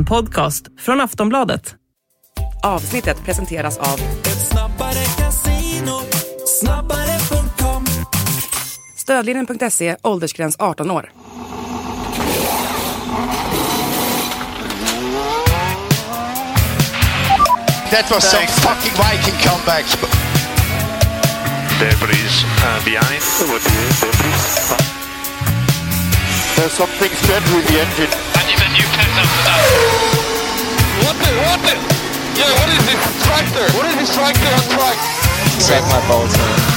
podcast från Aftonbladet. Avsnittet presenteras av Snabbare Casino, snabbare.com. Stödlinjen.se, åldersgräns 18 år. That was some fucking Viking comeback. Debris behind. There's something strange with the engine. I need a new pencil for that. What the? Yeah, what is this tractor? What is this tractor on track? Check my bolts.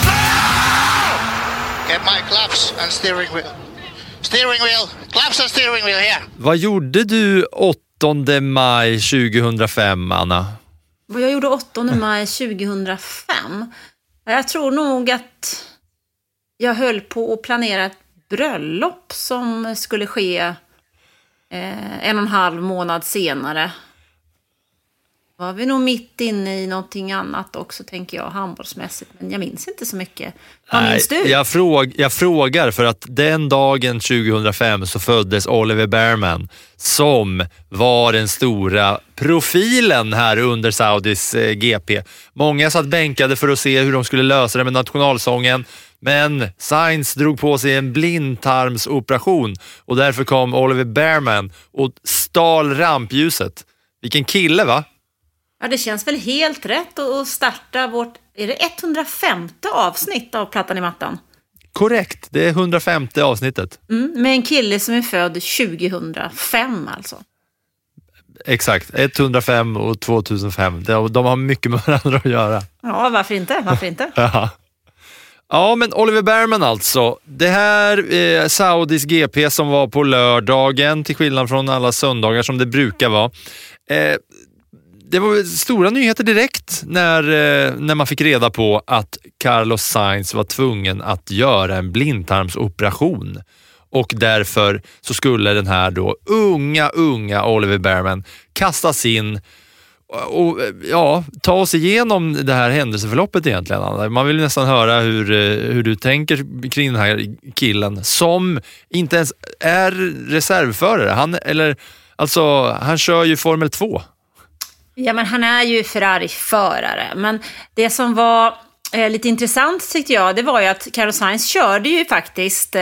Get my claps and steering wheel. Steering wheel. Claps and steering wheel here. Vad gjorde du 8 maj 2005, Anna? Vad jag gjorde 8 maj 2005? Jag tror nog att jag höll på att planera ett bröllop som skulle ske 1,5 månad senare. Var vi nog mitt inne i någonting annat också, tänker jag, handbollsmässigt. Men jag minns inte så mycket. Vad minns du? Jag frågar för att den dagen 2005 så föddes Oliver Bearman, som var den stora profilen här under Saudis GP. Många satt bänkade för att se hur de skulle lösa det med nationalsången. Men Sainz drog på sig en blindtarmsoperation och därför kom Oliver Bearman och stal rampljuset. Vilken kille, va? Ja, det känns väl helt rätt att starta vårt, är det 150 avsnitt av Plattan i mattan? Korrekt, det är 150 avsnittet. Med en kille som är född 2005 alltså. Exakt, 105 och 2005. De har mycket med varandra att göra. Ja, varför inte? Varför inte? Ja, men Oliver Bearman alltså. Det här Saudis GP som var på lördagen, till skillnad från alla söndagar som det brukar vara. Det var stora nyheter direkt när man fick reda på att Carlos Sainz var tvungen att göra en blindtarmsoperation. Och därför så skulle den här då unga Oliver Bearman kastas in och ta oss igenom det här händelseförloppet egentligen, Anna. Man vill nästan höra hur du tänker kring den här killen som inte ens är reservförare. Han kör ju Formel 2. Ja, men han är ju Ferrari-förare. Men det som var lite intressant tyckte jag, det var ju att Carlos Sainz körde ju faktiskt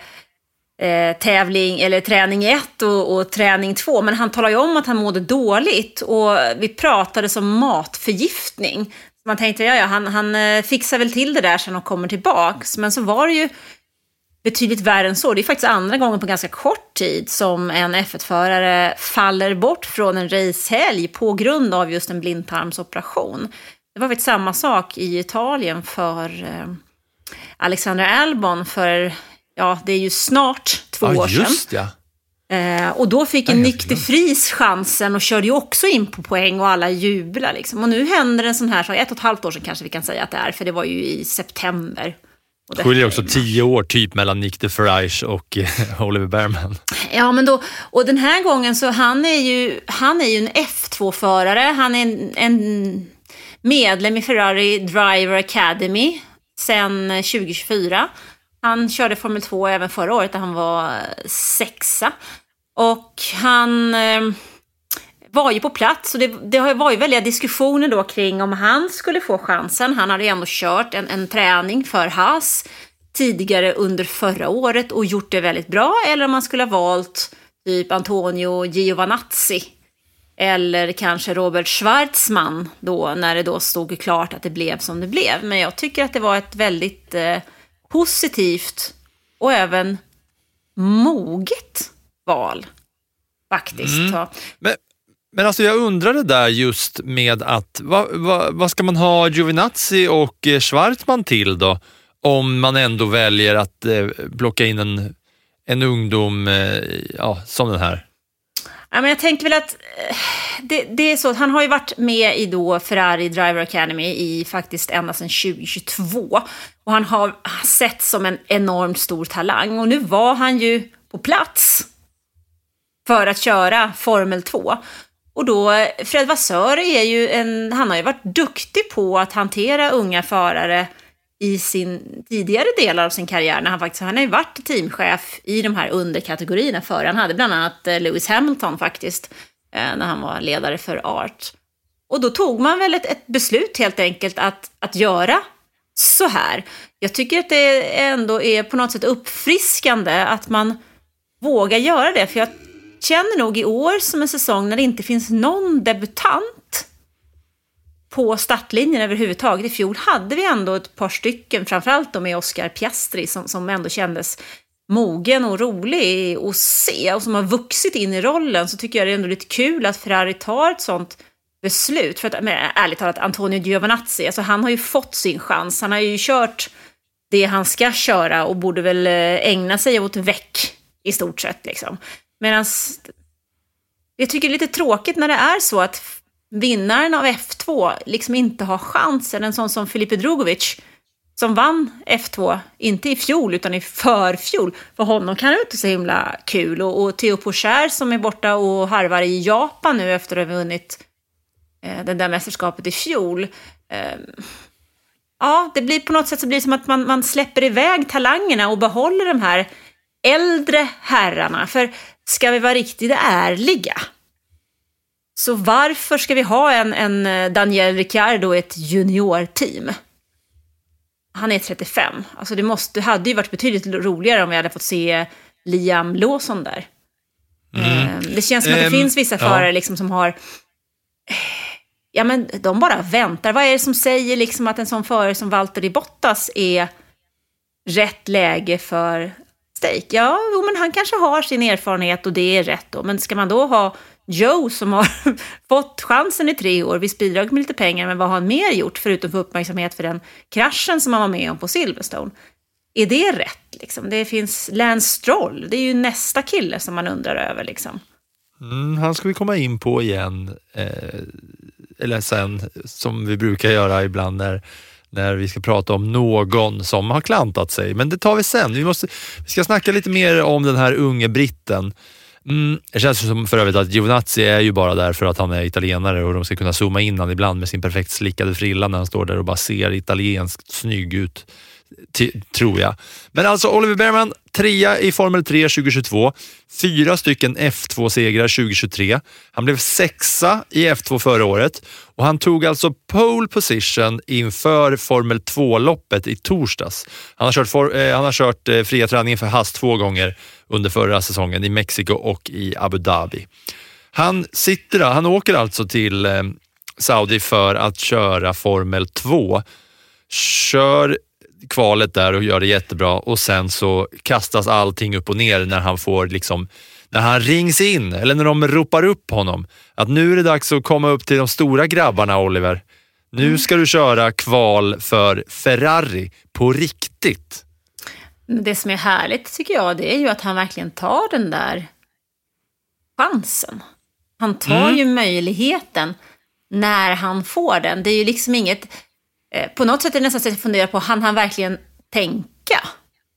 tävling eller träning 1 och träning 2. Men han talade ju om att han mådde dåligt och vi pratade om matförgiftning. Så man tänkte, han fixar väl till det där sen och kommer tillbaks. Men så var det ju betydligt värre än så. Det är faktiskt andra gången på ganska kort tid som en F1-förare faller bort från en racehelg på grund av just en blindtarmsoperation. Det var faktiskt samma sak i Italien för Alexander Albon för, det är ju snart 2 år sedan. Just ja. Och då fick en Nyck de Vries chansen och körde ju också in på poäng och alla jublar liksom. Och nu händer en sån här sak, 1,5 år sedan kanske vi kan säga att det är, för det var ju i september. Det skiljer också 10 år typ mellan Nyck de Vries och Oliver Bearman. Ja, men då, och den här gången så han är ju en F2-förare. Han är en medlem i Ferrari Driver Academy sedan 2024. Han körde Formel 2 även förra året där han var 6. Och han var ju på plats och det var ju väldiga diskussioner då kring om han skulle få chansen. Han hade ju ändå kört en träning för Haas tidigare under förra året och gjort det väldigt bra, eller om man skulle ha valt typ Antonio Giovinazzi eller kanske Robert Schwarzman då, när det då stod klart att det blev som det blev. Men jag tycker att det var ett väldigt positivt och även moget val faktiskt. Men alltså jag undrade där just med att vad ska man ha Giovinazzi och Schwarzman till då, om man ändå väljer att plocka in en ungdom som den här? Ja, men jag tänker väl att det är så att han har ju varit med i då Ferrari Driver Academy i faktiskt ända sedan 2022 och han har sett som en enormt stor talang och nu var han ju på plats för att köra Formel 2. Och då, Fred Vassör är ju han har ju varit duktig på att hantera unga förare i sin tidigare delar av sin karriär. Han har ju varit teamchef i de här underkategorierna för. Han hade bland annat Lewis Hamilton faktiskt när han var ledare för Art. Och då tog man väl ett beslut helt enkelt att göra så här. Jag tycker att det ändå är på något sätt uppfriskande att man vågar göra det. För jag känner nog i år som en säsong när det inte finns någon debutant på startlinjen överhuvudtaget. I fjol hade vi ändå ett par stycken, framförallt då med Oscar Piastri som ändå kändes mogen och rolig att se och som har vuxit in i rollen. Så tycker jag det är ändå lite kul att Ferrari tar ett sånt beslut. För att, ärligt talat, Antonio Giovinazzi, alltså han har ju fått sin chans. Han har ju kört det han ska köra och borde väl ägna sig åt väck i stort sett. Liksom. Medan jag tycker det är lite tråkigt när det är så att vinnaren av F2 liksom inte har chansen. En sån som Filipe Drugovich som vann F2, inte i fjol utan i förfjol. För honom kan det inte så himla kul. Och Theo Pourchaire som är borta och harvar i Japan nu efter att ha vunnit det där mästerskapet i fjol. Ja, det blir på något sätt så blir det som att man släpper iväg talangerna och behåller de här äldre herrarna. För ska vi vara riktigt ärliga, så varför ska vi ha en Daniel Ricciardo i ett juniorteam? Han är 35. Alltså det hade ju varit betydligt roligare om vi hade fått se Liam Lawson där. Det känns som att det finns vissa förare liksom som har... Ja, men de bara väntar. Vad är det som säger liksom att en sån förare som Valtteri Bottas är rätt läge för stake? Ja, men han kanske har sin erfarenhet och det är rätt då. Men ska man då ha Joe som har fått chansen i 3 år, visst bidrag med lite pengar, men vad har han mer gjort förutom för uppmärksamhet för den kraschen som han var med om på Silverstone? Är det rätt? Liksom? Det finns Lance Stroll, det är ju nästa kille som man undrar över. Liksom. Han ska vi komma in på igen, eller sen, som vi brukar göra ibland när vi ska prata om någon som har klantat sig. Men det tar vi sen. Vi ska snacka lite mer om den här unge britten. Det känns som för övrigt att Giovinazzi är ju bara där för att han är italienare och de ska kunna zooma in han ibland med sin perfekt slickade frilla när han står där och bara ser italienskt snygg ut, tror jag. Men alltså Oliver Bearman, 3 i Formel 3 2022, 4 stycken F2-segrar 2023. Han blev 6:a i F2 förra året och han tog alltså pole position inför Formel 2-loppet i torsdags. Han har kört fria träningen för Haas 2 gånger under förra säsongen i Mexiko och i Abu Dhabi. Han åker alltså till Saudi för att köra Formel 2. Kör kvalet där och gör det jättebra och sen så kastas allting upp och ner när han får liksom, när han rings in eller när de ropar upp honom att nu är det dags att komma upp till de stora grabbarna, Oliver. Nu ska du köra kval för Ferrari på riktigt. Det som är härligt tycker jag, det är ju att han verkligen tar den där chansen. Han tar ju möjligheten när han får den. Det är ju liksom inget... På något sätt är det nästan så att jag funderar på, han verkligen tänka?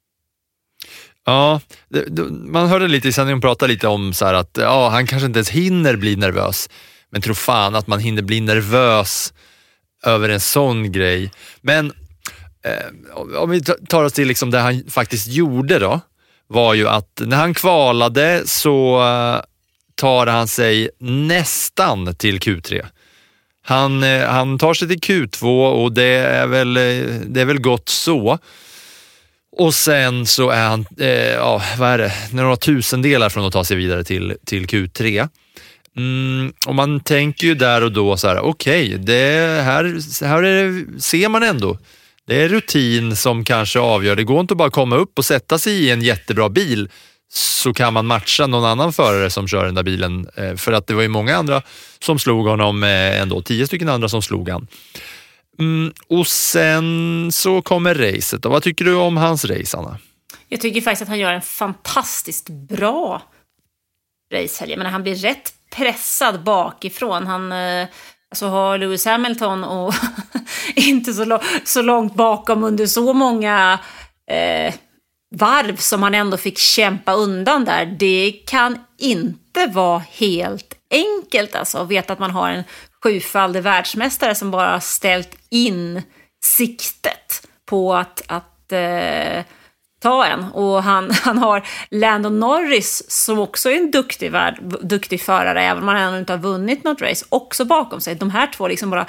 Ja, man hörde lite i sändningen prata lite om så här att han kanske inte ens hinner bli nervös. Men tror fan att man hinner bli nervös över en sån grej. Men om vi tar oss till liksom det han faktiskt gjorde då, var ju att när han kvalade så tar han sig nästan till Q3. Han tar sig till Q2 och det är väl gott så. Och sen så är han, vad är det? Några tusendelar från att ta sig vidare till Q3. Och man tänker ju där och då så här, okej, det här ser man ändå. Det är rutin som kanske avgör. Det går inte att bara komma upp och sätta sig i en jättebra bil så kan man matcha någon annan förare som kör den där bilen. För att det var ju många andra som slog honom ändå. 10 stycken andra som slog han. Och sen så kommer racet. Och vad tycker du om hans race, Anna? Jag tycker faktiskt att han gör en fantastiskt bra racehelg. Men han blir rätt pressad bakifrån. Han har Lewis Hamilton och inte så långt bakom under så många varv som han ändå fick kämpa undan där. Det kan inte vara helt enkelt alltså, att veta att man har en 7-faldig världsmästare som bara har ställt in siktet på att ta en. Och han har Landon Norris som också är en duktig förare, även om han ännu inte har vunnit något race, också bakom sig. De här två liksom bara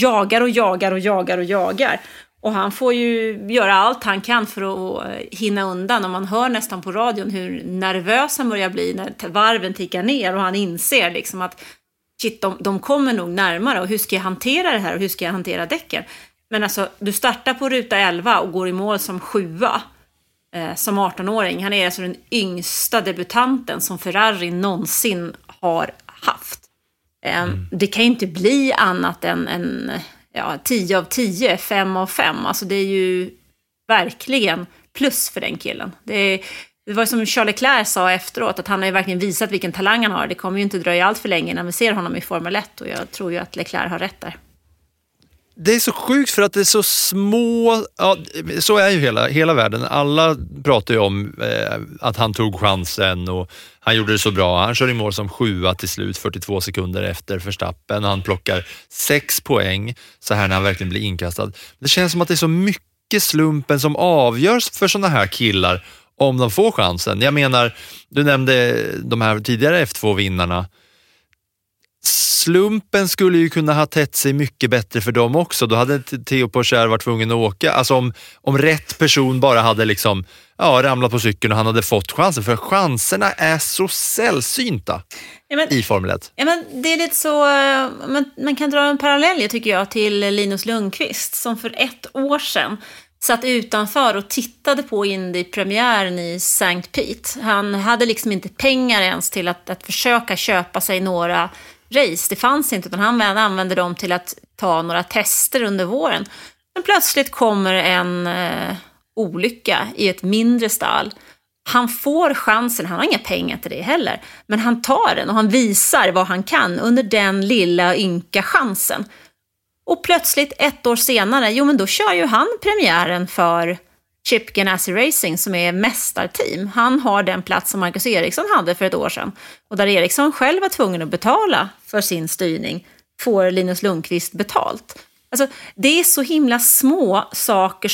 jagar. Och han får ju göra allt han kan för att hinna undan. Och man hör nästan på radion hur nervös han börjar bli när varven tickar ner. Och han inser liksom att shit, de kommer nog närmare. Och hur ska jag hantera det här? Och hur ska jag hantera däcken? Men alltså, du startar på ruta 11 och går i mål som 7:a. Som 18-åring. Han är alltså den yngsta debutanten som Ferrari någonsin har haft. Det kan ju inte bli annat än 10 av 10, 5 av 5. Alltså det är ju verkligen plus för den killen. Det var som Charles Leclerc sa efteråt, att han har ju verkligen visat vilken talang han har. Det kommer ju inte dröja allt för länge när vi ser honom i Formel 1, och jag tror ju att Leclerc har rätt där. Det är så sjukt för att det är så små... Ja, så är ju hela världen. Alla pratar ju om att han tog chansen och han gjorde det så bra. Han kör i mål som 7:a till slut, 42 sekunder efter Verstappen. Han plockar 6 poäng så här när han verkligen blir inkastad. Det känns som att det är så mycket slumpen som avgörs för såna här killar om de får chansen. Jag menar, du nämnde de här tidigare F2-vinnarna. Slumpen skulle ju kunna ha tätt sig mycket bättre för dem också. Då hade Theo Pourchaire varit tvungen att åka. Alltså om rätt person bara hade liksom, ramlat på cykeln och han hade fått chansen. För chanserna är så sällsynta i Formel 1. Ja, men det är lite så, man kan dra en parallell tycker jag till Linus Lundqvist som för 1 år sedan satt utanför och tittade på Indy-premiären i St. Pete. Han hade liksom inte pengar ens till att försöka köpa sig några race. Det fanns inte, utan han använde dem till att ta några tester under våren. Men plötsligt kommer en olycka i ett mindre stall. Han får chansen, han har inga pengar till det heller. Men han tar den och han visar vad han kan under den lilla ynka chansen. Och plötsligt 1 år senare, men då kör ju han premiären för Chip Ganassi Racing som är mästarteam. Han har den plats som Marcus Ericsson hade för 1 år sedan. Och där Ericsson själv var tvungen att betala för sin styrning får Linus Lundqvist betalt. Alltså, det är så himla små saker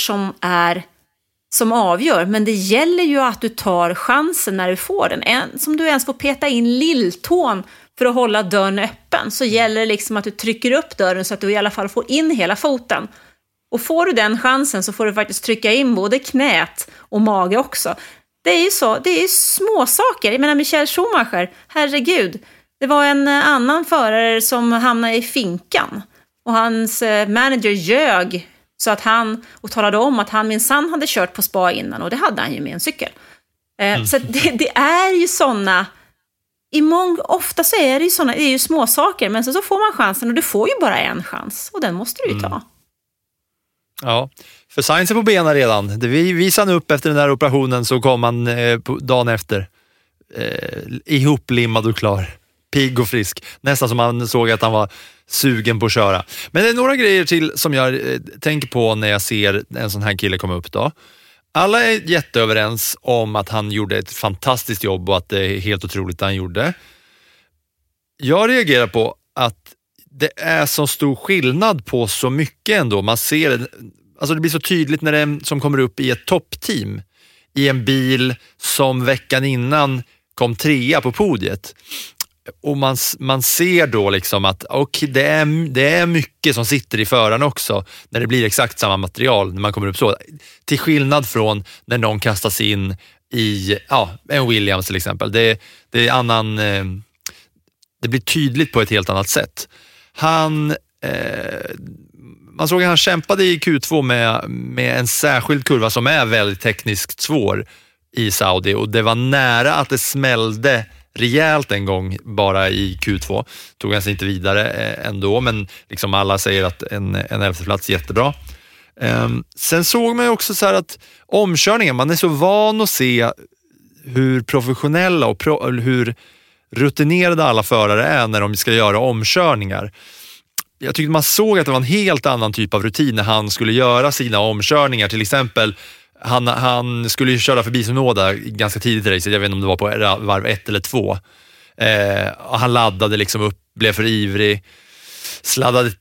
som avgör. Men det gäller ju att du tar chansen när du får den. Som du ens får peta in lilltån för att hålla dörren öppen. Så gäller det liksom att du trycker upp dörren så att du i alla fall får in hela foten. Och får du den chansen så får du faktiskt trycka in både knät och mage också. Det är ju så, det är ju små saker. Jag menar Michael Schumacher, herregud. Det var en annan förare som hamnade i finkan. Och hans manager ljög så att och talade om att han minsann hade kört på spa innan. Och det hade han ju med en cykel. Så det är ju sådana... Ofta så är det ju sådana, det är ju små saker. Men så får man chansen och du får ju bara en chans. Och den måste du ju ta. Ja, för Sainz är på benen redan. Det visade upp efter den där operationen så kom han dagen efter ihoplimmad och klar. Pigg och frisk. Nästan som man såg att han var sugen på att köra. Men det är några grejer till som jag tänker på när jag ser en sån här kille komma upp då. Alla är jätteöverens om att han gjorde ett fantastiskt jobb och att det är helt otroligt att han gjorde. Jag reagerar på att det är så stor skillnad på så mycket ändå. Man ser, alltså det blir så tydligt när det som kommer upp i ett toppteam i en bil som veckan innan kom 3:a på podiet. Och man ser då liksom att det är mycket som sitter i föraren också när det blir exakt samma material när man kommer upp så. Till skillnad från när någon kastas in i en Williams till exempel. Det är annan... Det blir tydligt på ett helt annat sätt. Man såg att han kämpade i Q2 med en särskild kurva som är väldigt tekniskt svår i Saudi. Och det var nära att det smällde rejält en gång bara i Q2. Tog han sig inte vidare ändå, men liksom alla säger att en 11:e plats är jättebra. Sen såg man ju också så här att omkörningen, man är så van att se hur professionella och hur rutinerade alla förare är när de ska göra omkörningar. Jag tyckte man såg att det var en helt annan typ av rutin när han skulle göra sina omkörningar. Till exempel, han skulle ju köra förbi Sonoda ganska tidigt i racet. Jag vet inte om det var på varv 1 eller 2. Han laddade liksom upp, blev för ivrig. Sladdade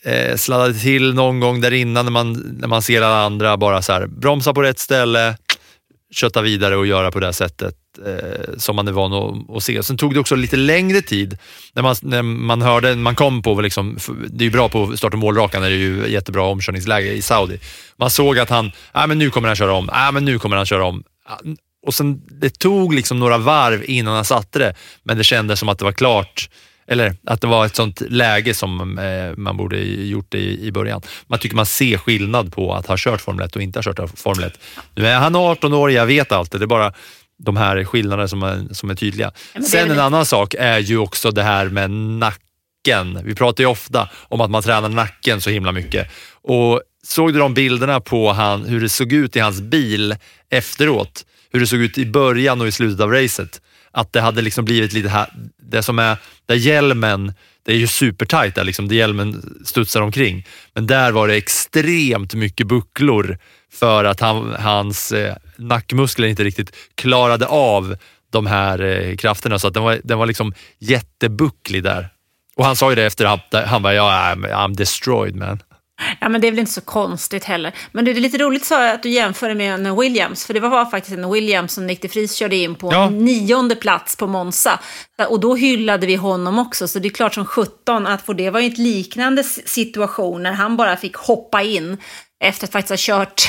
till någon gång där innan när man ser alla andra bara så här, bromsa på rätt ställe, kötta vidare och göra på det här sättet som man är van att se. Sen tog det också lite längre tid när man hörde, man kom på liksom, det är ju bra på start- och målrakan, är det ju jättebra omkörningsläge i Saudi. Man såg att men nu kommer han köra om, men nu kommer han köra om. Och sen det tog liksom några varv innan han satte det, men det kändes som att det var klart, eller att det var ett sånt läge som man borde gjort det i början. Man tycker man ser skillnad på att ha kört Formel 1 och inte ha kört Formel 1. Nu är han 18 år, jag vet allt. Det är bara de här skillnaderna som är tydliga. Sen en annan sak är ju också det här med nacken. Vi pratar ju ofta om att man tränar nacken så himla mycket. Och såg du de bilderna på hur det såg ut i hans bil efteråt? Hur det såg ut i början och i slutet av racet? Att det hade liksom blivit lite här, det som är där hjälmen, det är ju supertajt där liksom, där hjälmen studsar omkring. Men där var det extremt mycket bucklor för att hans nackmuskler inte riktigt klarade av de här krafterna, så att den var liksom jättebucklig där. Och han sa ju det efter att han bara, I'm destroyed, man. Ja, men det är väl inte så konstigt heller. Men det är lite roligt så att du jämför med en Williams. För det var faktiskt en Williams som Nick de Vries körde in på 9:e plats på Monza. Och då hyllade vi honom också. Så det är klart som 17 att få det var ju ett liknande situation när han bara fick hoppa in efter att faktiskt ha kört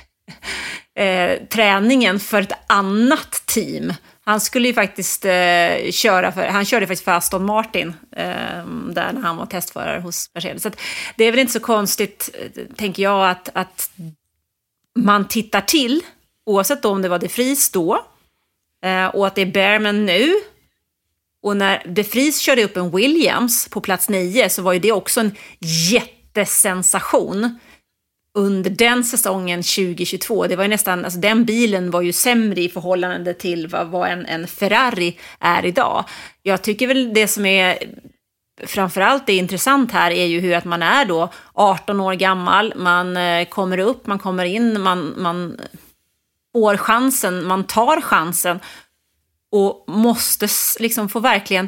träningen för ett annat team. Han skulle ju faktiskt han körde faktiskt för Aston Martin där när han var testförare hos Mercedes. Så att det är väl inte så konstigt, tänker jag, att man tittar till, oavsett om det var de Vries då och att det är Bearman nu. Och när de Vries körde upp en Williams på plats 9 så var ju det också en jättesensation under den säsongen 2022. Det var ju nästan, alltså den bilen var ju sämre i förhållande till vad en Ferrari är idag. Jag tycker väl det som är framförallt är intressant här är ju hur att man är då 18 år gammal, man kommer upp, man kommer in, man får chansen, man tar chansen och måste liksom få verkligen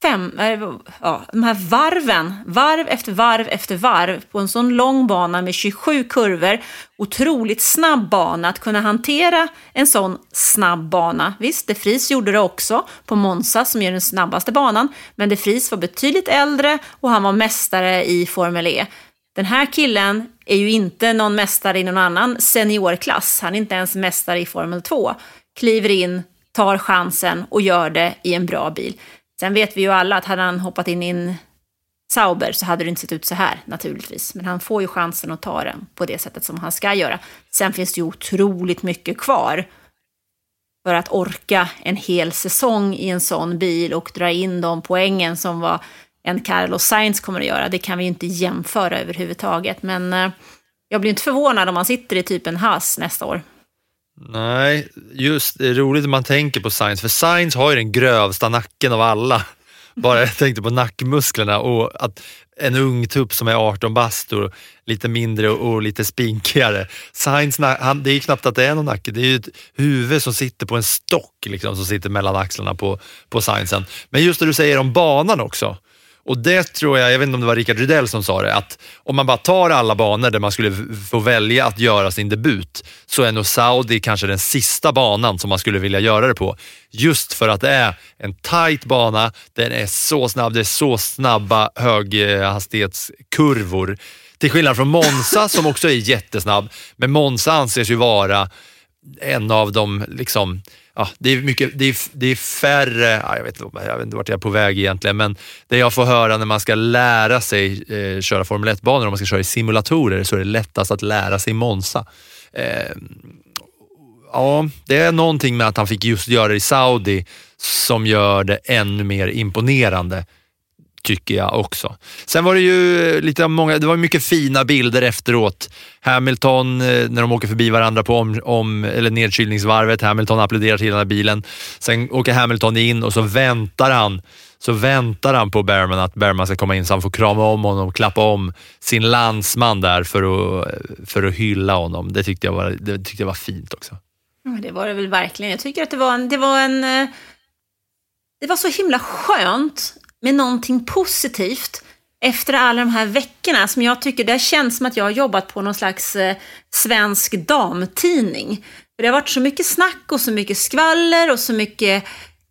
de här varv efter varv på en sån lång bana med 27 kurvor, otroligt snabb bana, att kunna hantera en sån snabb bana. Visst, de Vries gjorde det också på Monza som är den snabbaste banan, men de Vries var betydligt äldre och han var mästare i Formel E. Den här killen är ju inte någon mästare i någon annan seniorklass, han är inte ens mästare i Formel 2, kliver in, tar chansen och gör det i en bra bil. Sen vet vi ju alla att hade han hoppat in i en Sauber så hade det inte sett ut så här naturligtvis. Men han får ju chansen att ta den på det sättet som han ska göra. Sen finns det ju otroligt mycket kvar för att orka en hel säsong i en sån bil och dra in de poängen som var en Carlos Sainz kommer att göra. Det kan vi ju inte jämföra överhuvudtaget. Men jag blir inte förvånad om man sitter i typ en Haas nästa år. Nej, just det är roligt när man tänker på Sainz, för Sainz har ju den grövsta nacken av alla. Bara jag tänkte på nackmusklerna och att en ung tupp som är 18 bast och lite mindre och lite spinkigare. Sainz, det är ju knappt att det är någon nacke, det är ju ett huvud som sitter på en stock liksom, som sitter mellan axlarna på Sainzen. Men just det du säger om banan också. Och det tror jag vet inte om det var Rickard Rydell som sa det, att om man bara tar alla banor där man skulle få välja att göra sin debut, så är nog Saudi kanske den sista banan som man skulle vilja göra det på. Just för att det är en tight bana, den är så snabb, det är så snabba höghastighetskurvor. Till skillnad från Monza som också är jättesnabb, men Monza anses ju vara en av de liksom... Ja, det är färre, jag vet inte vart jag är på väg egentligen, men det jag får höra när man ska lära sig köra Formel 1-banor, om man ska köra i simulatorer, så är det lättast att lära sig Monza. Ja, det är någonting med att han fick just göra det i Saudi som gör det ännu mer imponerande, tycker jag också. Sen var det ju det var mycket fina bilder efteråt. Hamilton, när de åker förbi varandra på eller nedkylningsvarvet, Hamilton applåderar till den här bilen. Sen åker Hamilton in och så väntar han på Bearman, att Bearman ska komma in så han får krama om honom och klappa om sin landsman där för att hylla honom. Det tyckte jag var fint också. Det var det väl verkligen. Jag tycker att det var så himla skönt med någonting positivt efter alla de här veckorna som jag tycker det känns som att jag har jobbat på någon slags svensk damtidning. För det har varit så mycket snack och så mycket skvaller och så mycket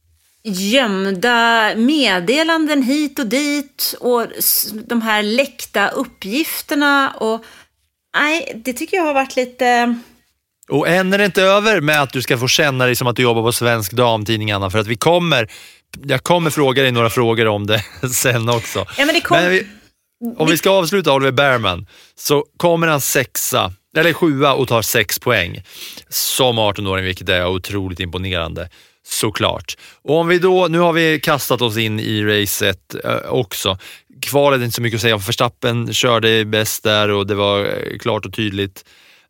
gömda meddelanden hit och dit och de här läckta uppgifterna. Och nej, det tycker jag har varit lite... Och än är det inte över med att du ska få känna dig som att du jobbar på Svensk Damtidning, Anna, för att jag kommer fråga dig några frågor om det sen också. Ja, men om vi ska avsluta Oliver Bearman, så kommer han 7:a och tar 6 poäng som 18-åring, vilket är otroligt imponerande, såklart. Och om vi då, nu har vi kastat oss in i racet också. Kvalet är inte så mycket att säga om. Verstappen körde bäst där och det var klart och tydligt.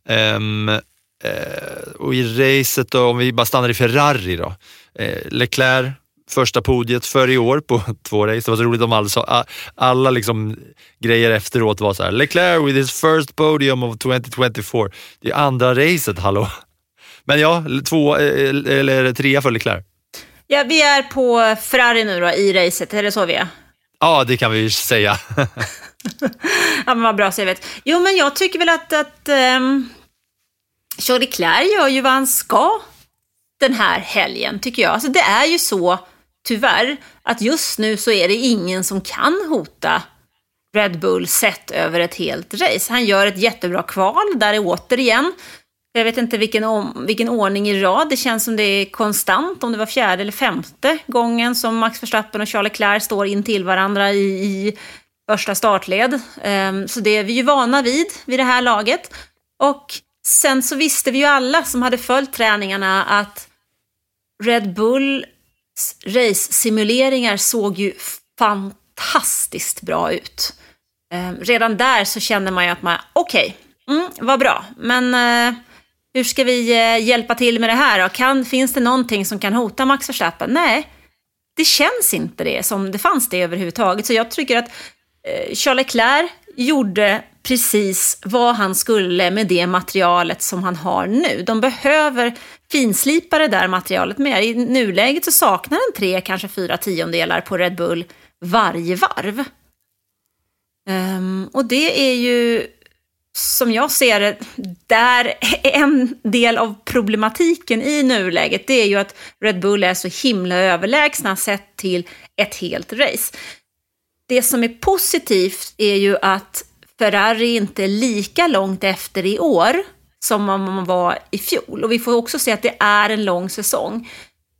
Och i racet då, om vi bara stannar i Ferrari då. Leclerc, första podiet för i år på 2 race. Det var så roligt om alla liksom grejer efteråt var så här: Leclerc with his first podium of 2024. Det är andra racet, hallå. Men ja, 2 eller 3 för Leclerc. Ja, vi är på Ferrari nu då i racet, är det så vi är? Ja, det kan vi ju säga. Ja, men vad bra så jag vet. Jo, men jag tycker väl att Charles Leclerc gör ju vad han ska den här helgen, tycker jag. Alltså det är ju så, tyvärr, att just nu så är det ingen som kan hota Red Bull sett över ett helt race. Han gör ett jättebra kval där är återigen. Jag vet inte vilken ordning i rad. Det känns som det är konstant. Om det var 4:e eller 5:e gången som Max Verstappen och Charles Leclerc står in till varandra i första startled. Så det är vi ju vana vid det här laget. Och sen så visste vi ju alla som hade följt träningarna att Red Bulls race-simuleringar såg ju fantastiskt bra ut. Redan där så kände man ju att okej, vad bra. Men hur ska vi hjälpa till med det här då? Finns det någonting som kan hota Max Verstappen? Nej, det känns inte det som det fanns det överhuvudtaget. Så jag tycker att Charles Leclerc gjorde precis vad han skulle med det materialet som han har nu. De behöver finslipa det där materialet mer. I nuläget så saknar den 3, kanske 4 tiondelar på Red Bull varje varv. Och det är ju, som jag ser det, där en del av problematiken i nuläget, det är ju att Red Bull är så himla överlägsna sett till ett helt race. Det som är positivt är ju att Ferrari inte är lika långt efter i år som man var i fjol. Och vi får också se att det är en lång säsong.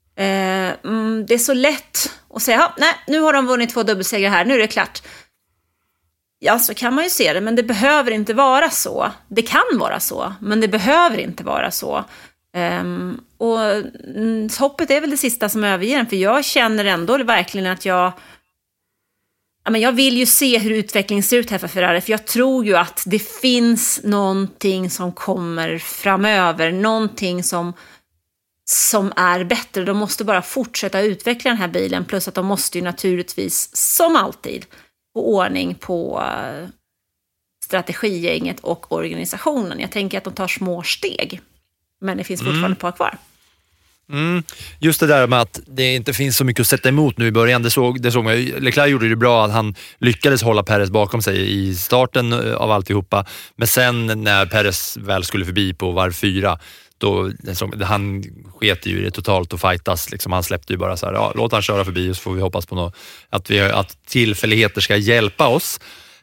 Det är så lätt att säga, nej, nu har de vunnit 2 dubbelsegrar här, nu är det klart. Ja, så kan man ju se det, men det behöver inte vara så. Det kan vara så, men det behöver inte vara så. Och hoppet är väl det sista som överger den, för jag känner ändå verkligen att jag vill ju se hur utvecklingen ser ut här för Ferrari, för jag tror ju att det finns någonting som kommer framöver, någonting som är bättre. De måste bara fortsätta utveckla den här bilen, plus att de måste ju naturligtvis, som alltid, få ordning på strategigänget och organisationen. Jag tänker att de tar små steg, men det finns fortfarande ett par kvar. Just det där med att det inte finns så mycket att sätta emot nu i början, det såg man. Leclerc gjorde det bra att han lyckades hålla Perez bakom sig i starten av alltihopa, men sen när Perez väl skulle förbi på varv 4, då han sket ju det totalt och fightas liksom. Han släppte ju bara så här, låt han köra förbi, så får vi hoppas på att tillfälligheter ska hjälpa oss.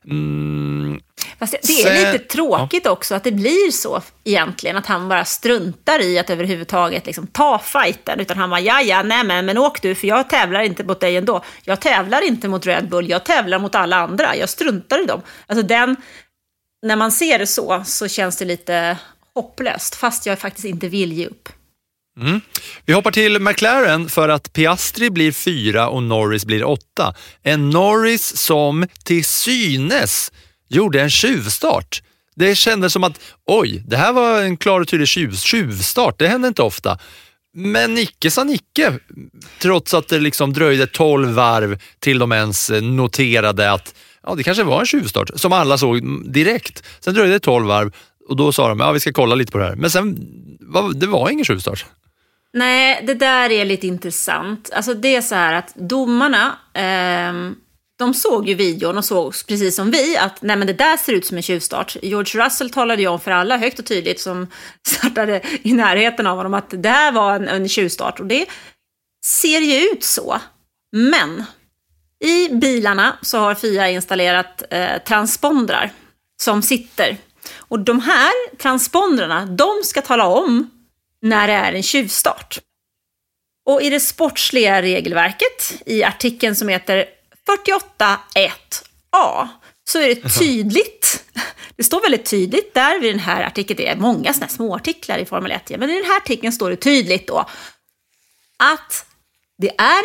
Fast det är lite tråkigt också att det blir så egentligen, att han bara struntar i att överhuvudtaget liksom ta fighten, utan han bara, men åk du, för jag tävlar inte mot dig ändå. Jag tävlar inte mot Red Bull, jag tävlar mot alla andra, jag struntar i dem. Alltså när man ser det så känns det lite hopplöst, fast jag faktiskt inte vill ge upp. Vi hoppar till McLaren för att Piastri blir 4 och Norris blir 8. En Norris som till synes gjorde en tjuvstart. Det kändes som att, det här var en klar och tydlig tjuvstart. Det händer inte ofta. Men Nicke sa Nicke, trots att det liksom dröjde 12 varv till de ens noterade att det kanske var en tjuvstart, som alla såg direkt. Sen dröjde det 12 varv och då sa de, vi ska kolla lite på det här. Men sen, det var ingen tjuvstart. Nej, det där är lite intressant. Alltså det är så här att domarna de såg ju videon och såg precis som vi att nej, men det där ser ut som en tjuvstart. George Russell talade ju om för alla högt och tydligt som startade i närheten av honom att det här var en tjuvstart. Och det ser ju ut så. Men i bilarna så har FIA installerat transpondrar som sitter. Och de här transpondrarna, de ska tala om när det är en tjuvstart. Och i det sportsliga regelverket, i artikeln som heter 48.1a, så är det tydligt, det står väldigt tydligt där vid den här artikeln, det är många sådana små artiklar i Formel 1, men i den här artikeln står det tydligt då att det är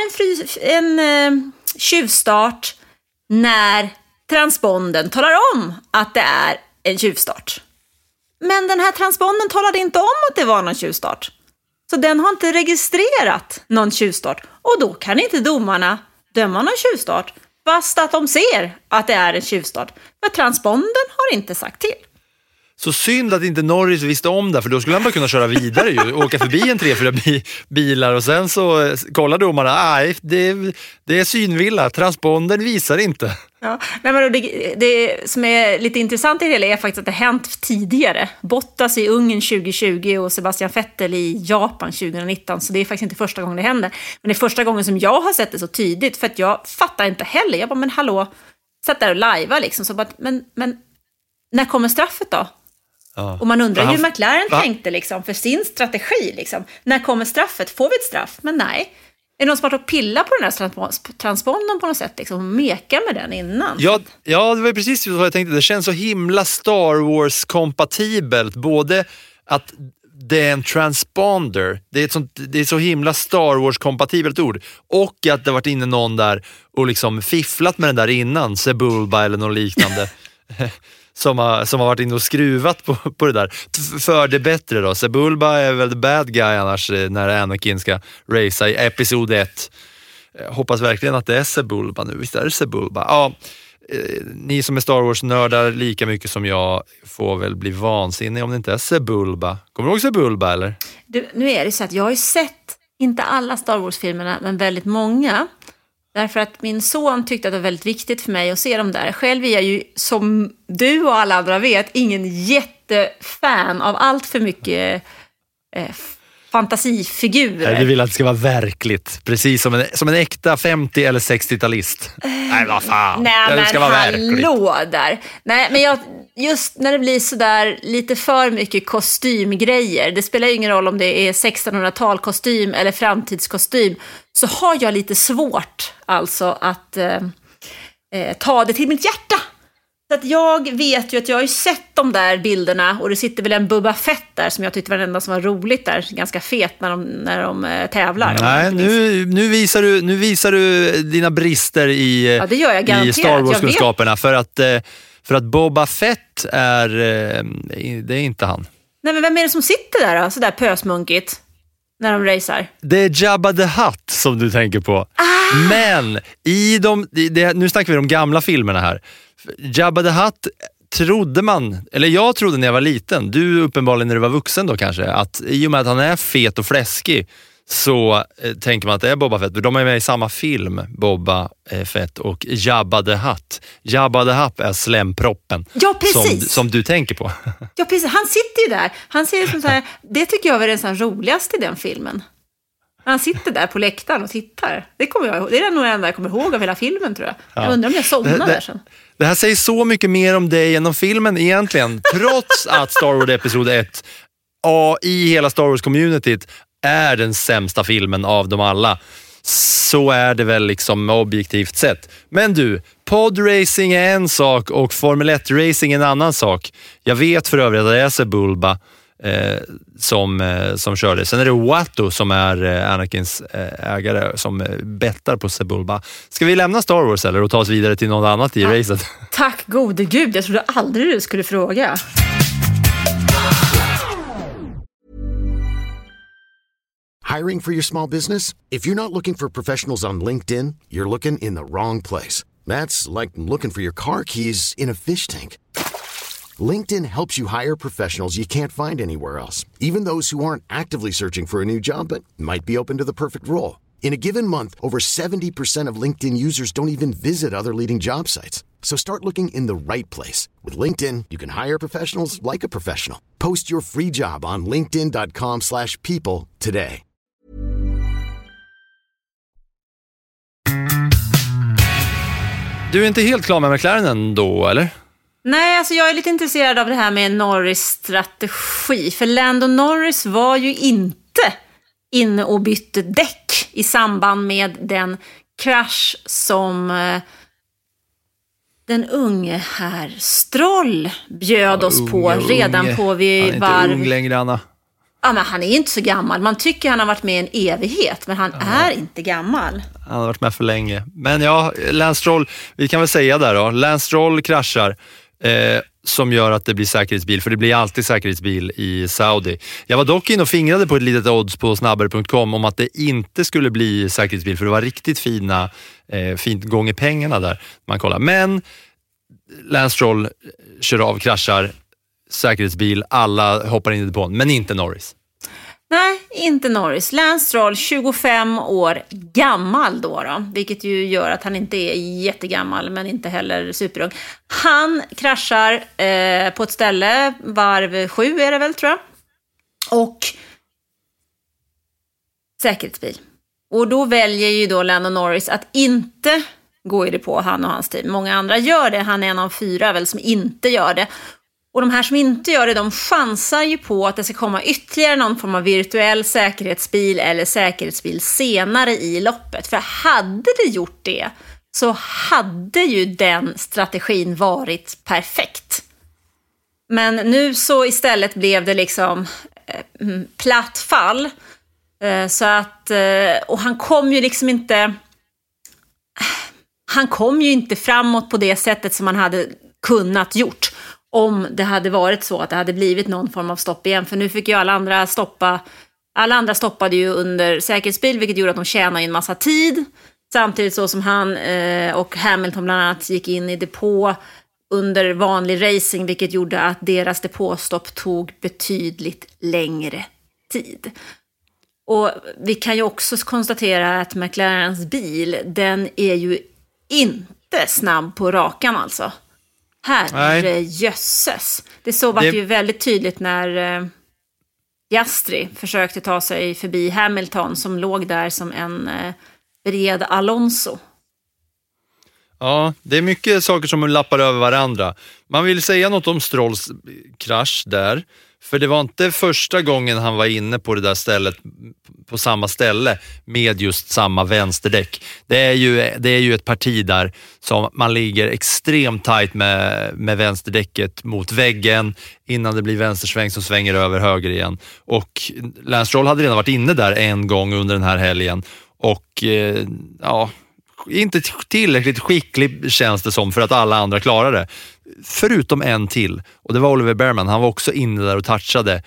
en tjuvstart när transponden talar om att det är en tjuvstart. Men den här transponden talade inte om att det var någon tjuvstart. Så den har inte registrerat någon tjuvstart. Och då kan inte domarna döma någon tjuvstart fast att de ser att det är en tjuvstart. För transponden har inte sagt till. Så synd att inte Norris visste om det, för då skulle han bara kunna köra vidare ju. Åka förbi en 3-4 bilar och sen så kollar domarna, nej, det är synvilla, transpondern visar inte. Ja, nej, men det som är lite intressant i det hela är faktiskt att det hänt tidigare. Bottas i Ungern 2020 och Sebastian Vettel i Japan 2019. Så det är faktiskt inte första gången det händer. Men det är första gången som jag har sett det så tydligt. För att jag fattar inte heller. Jag bara, men hallå, sätt där och lajva liksom. Så bara, men när kommer straffet då? Ja. Och man undrar hur McLaren tänkte liksom, för sin strategi. Liksom. När kommer straffet? Får vi ett straff? Men nej. Är det någon som har att pilla på den här transpondern på något sätt? Liksom, meka med den innan? Ja, det var precis vad jag tänkte. Det känns så himla Star Wars-kompatibelt. Både att det är en transponder. Det är så himla Star Wars-kompatibelt ord. Och att det har varit inne någon där och liksom fifflat med den där innan. Sebulba eller något liknande. Som har varit inne och skruvat på det där. För det bättre då. Sebulba är väl the bad guy annars när Anakin ska racea i episod 1. Jag hoppas verkligen att det är Sebulba nu. Visst är det Sebulba? Ja, ni som är Star Wars-nördar lika mycket som jag får väl bli vansinnig om det inte är Sebulba. Kommer du ihåg Sebulba eller? Nu är det så att jag har ju sett, inte alla Star Wars-filmerna, men väldigt många. Därför att min son tyckte att det var väldigt viktigt för mig att se dem där. Själv är jag ju, som du och alla andra vet, ingen jättefan av allt för mycket fantasifigurer. Du vill att det ska vara verkligt. Precis som en äkta 50- eller 60-talist. Nej, vad fan. Nej, det ska vara verkligt. Där. Nej, men just när det blir sådär lite för mycket kostymgrejer, det spelar ju ingen roll om det är 1600-tal kostym eller framtidskostym, så har jag lite svårt alltså att ta det till mitt hjärta. Så att jag vet ju att jag har ju sett de där bilderna och det sitter väl en Boba Fett där som jag tyckte var den enda som var roligt där, ganska fet när de tävlar. Nej, nu visar du dina brister i Star Wars-kunskaperna för att Boba Fett det är inte han. Nej, men vem är det som sitter där då, sådär pösmunkigt när de racear? Det är Jabba the Hutt som du tänker på. Men nu snackar vi om de gamla filmerna här. Jabba the Hutt jag trodde när jag var liten, du uppenbarligen när du var vuxen då kanske, att i och med att han är fet och fläskig så tänker man att det är Boba Fett. De är med i samma film, Boba Fett och Jabba the Hutt. Jabba the Hutt är slemproppen som du tänker på. Ja, precis. Han sitter ju där. Han ser ut som så här, det tycker jag var den roligaste i den filmen. Han sitter där på läktaren och tittar. Det är nog det enda jag kommer ihåg av hela filmen, tror jag. Ja. Jag undrar om jag somnar där sen. Det här säger så mycket mer om dig än om filmen egentligen. Trots att Star Wars episod 1 i hela Star Wars-communityt är den sämsta filmen av dem alla. Så är det väl liksom objektivt sett. Men du, podracing är en sak och Formel 1-racing är en annan sak. Jag vet för övrigt att det är Sebulba som kör det. Sen är det Watto som är Anakins ägare som bettar på Sebulba. Ska vi lämna Star Wars eller och ta oss vidare till något annat i racet? Tack gode gud, jag trodde aldrig du skulle fråga. Hiring for your small business? If you're not looking for professionals on LinkedIn, you're looking in the wrong place. That's like looking for your car keys in a fish tank. LinkedIn helps you hire professionals you can't find anywhere else, even those who aren't actively searching for a new job but might be open to the perfect role. In a given month, over 70% of LinkedIn users don't even visit other leading job sites. So start looking in the right place. With LinkedIn, you can hire professionals like a professional. Post your free job on linkedin.com/people today. Du är inte helt klar med McLaren ändå, eller? Nej, alltså jag är lite intresserad av det här med Norris strategi. För Lando Norris var ju inte inne och bytte däck i samband med den krasch som den unge herr Stroll bjöd oss på redan på vid varv. Han är inte ung längre, Anna. Ja, men han är inte så gammal. Man tycker han har varit med en evighet, men han är inte gammal. Han har varit med för länge. Men ja, Lance Stroll, vi kan väl säga där då. Lance Stroll kraschar som gör att det blir säkerhetsbil. För det blir alltid säkerhetsbil i Saudi. Jag var dock in och fingrade på ett litet odds på snabbare.com om att det inte skulle bli säkerhetsbil. För det var riktigt fint gånger pengarna där man kollar. Men Lance Stroll kör av, kraschar, säkerhetsbil, alla hoppar in i depån, men inte Norris. Nej, inte Norris. Lance Stroll, 25 år gammal då, vilket ju gör att han inte är jättegammal, men inte heller superung. Han kraschar på ett ställe, varv 7 är det väl, tror jag. Och säkerhetsbil. Och då väljer ju då Lando Norris att inte gå i det på, han och hans team. Många andra gör det, han är en av 4 väl som inte gör det. Och de här som inte gör det, de chansar ju på att det ska komma ytterligare någon form av virtuell säkerhetsbil eller säkerhetsbil senare i loppet. För hade det gjort det så hade ju den strategin varit perfekt. Men nu så istället blev det liksom platt fall. Så att, och han kom ju liksom inte... Han kom ju inte framåt på det sättet som man hade kunnat gjort om det hade varit så att det hade blivit någon form av stopp igen. För nu fick ju alla andra stoppa. Alla andra stoppade ju under säkerhetsbil, vilket gjorde att de tjänade en massa tid. Samtidigt så som han och Hamilton bland annat gick in i depå under vanlig racing, vilket gjorde att deras depåstopp tog betydligt längre tid. Och vi kan ju också konstatera att McLarens bil, den är ju inte snabb på rakan alltså. Herrejösses. Det var ju väldigt tydligt när Piastri försökte ta sig förbi Hamilton som låg där som en bred Alonso. Ja, det är mycket saker som lappar över varandra. Man vill säga något om Strolls krasch där. För det var inte första gången han var inne på det där stället, på samma ställe med just samma vänsterdäck. Det är ju ett parti där som man ligger extremt tajt med vänsterdäcket mot väggen innan det blir vänstersväng som svänger över höger igen. Och Lance Stroll hade redan varit inne där en gång under den här helgen och inte tillräckligt skicklig känns det som för att alla andra klarar det. Förutom en till. Och det var Oliver Bearman. Han var också inne där och touchade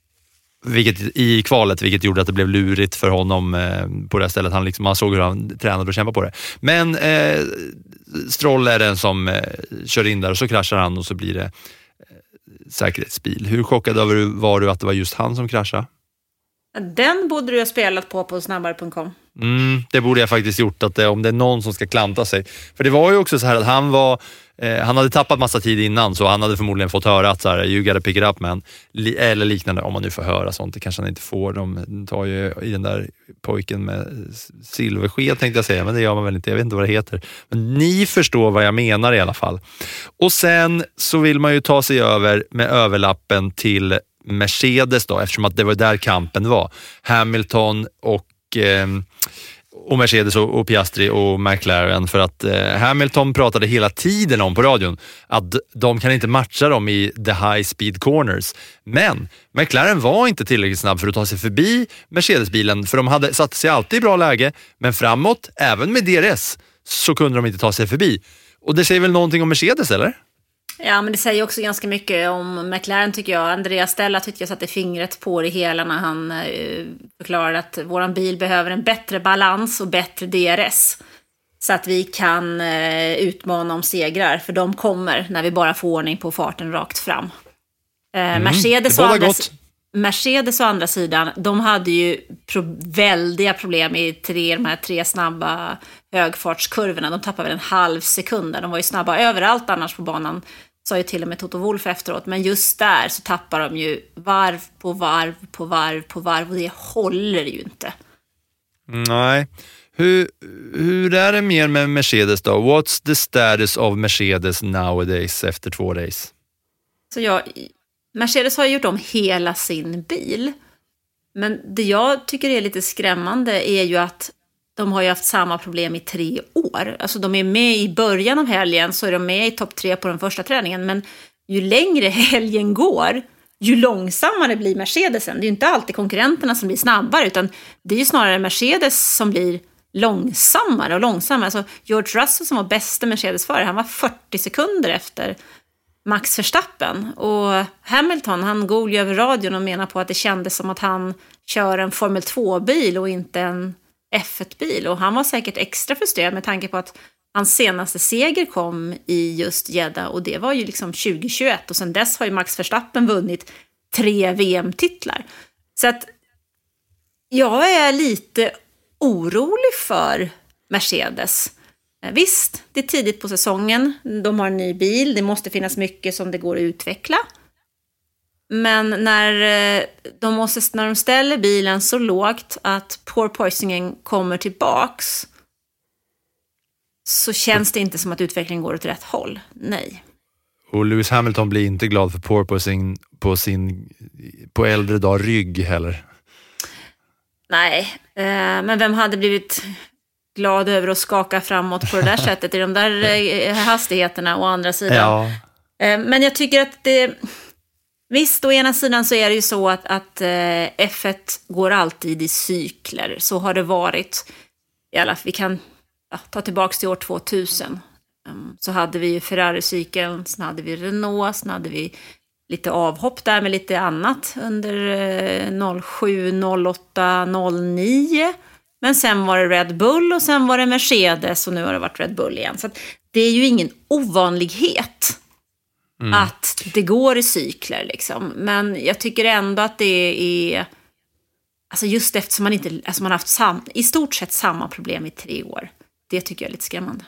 i kvalet, vilket gjorde att det blev lurigt för honom på det här stället. Man såg hur han tränade och kämpade på det. Men Stroll är den som kör in där och så kraschar han och så blir det säkerhetsbil. Hur chockad var du att det var just han som kraschade? Den borde du ha spelat på snabbare.com. Det borde jag faktiskt gjort, att om det är någon som ska klanta sig. För det var ju också så här att han hade tappat massa tid innan, så han hade förmodligen fått höra att så här, you gotta pick it up man. Eller liknande, om man nu får höra sånt. Det kanske han inte får. De tar ju i den där pojken med silversked tänkte jag säga, men det gör man väl inte. Jag vet inte vad det heter. Men ni förstår vad jag menar i alla fall. Och sen så vill man ju ta sig över med överlappen till Mercedes då, eftersom att det var där kampen var. Hamilton och Mercedes och Piastri och McLaren, för att Hamilton pratade hela tiden om på radion att de kan inte matcha dem i the high speed corners. Men McLaren var inte tillräckligt snabb för att ta sig förbi Mercedes-bilen, för de hade satt sig alltid i bra läge, men framåt, även med DRS, så kunde de inte ta sig förbi. Och det säger väl någonting om Mercedes, eller? Ja, men det säger också ganska mycket om McLaren, tycker jag. Andreas Stella tyckte jag satte fingret på det hela när han förklarade att våran bil behöver en bättre balans och bättre DRS. Så att vi kan utmana om segrar, för de kommer när vi bara får ordning på farten rakt fram. Mercedes Mercedes å andra sidan, de hade ju väldiga problem i de här 3 snabba högfartskurvorna. De tappade väl en halv sekund. De var ju snabba överallt annars på banan, sa ju till och med Toto Wolff efteråt. Men just där så tappar de ju varv på varv på varv på varv och det håller ju inte. Nej. Hur är det mer med Mercedes då? What's the status of Mercedes nowadays efter 2 race? Så Mercedes har gjort om hela sin bil. Men det jag tycker är lite skrämmande är ju att de har ju haft samma problem i 3 år. Alltså de är med i början av helgen, så är de med i topp 3 på den första träningen. Men ju längre helgen går, ju långsammare blir Mercedesen. Det är ju inte alltid konkurrenterna som blir snabbare, utan det är ju snarare Mercedes som blir långsammare och långsammare. Alltså George Russell som var bästa Mercedes-förare, han var 40 sekunder efter Max Verstappen. Och Hamilton, han gol ju över radion och menar på att det kändes som att han kör en Formel 2-bil och inte en F1-bil. Och han var säkert extra frustrerad med tanke på att hans senaste seger kom i just Jeddah, och det var ju liksom 2021. Och sen dess har ju Max Verstappen vunnit 3 VM-titlar. Så att jag är lite orolig för Mercedes. Visst, det är tidigt på säsongen. De har en ny bil. Det måste finnas mycket som det går att utveckla. Men när de ställer bilen så lågt att porpoisingen kommer tillbaks, så känns det inte som att utvecklingen går åt rätt håll. Nej. Och Lewis Hamilton blir inte glad för porpoising på äldre dag rygg heller. Nej, men vem hade blivit glad över att skaka framåt på det där sättet i de där hastigheterna å andra sidan? Ja. Men jag tycker att visst, å ena sidan så är det ju så att F1 går alltid i cykler. Så har det varit. Vi kan ta tillbaka till år 2000. Så hade vi ju Ferrari-cykeln, sen hade vi Renault, sen hade vi lite avhopp där med lite annat under 07, 08, 09. Men sen var det Red Bull och sen var det Mercedes och nu har det varit Red Bull igen. Så att det är ju ingen ovanlighet att det går i cykler liksom. Men jag tycker ändå att det är, alltså just eftersom man har haft i stort sett samma problem i 3 år. Det tycker jag är lite skrämmande.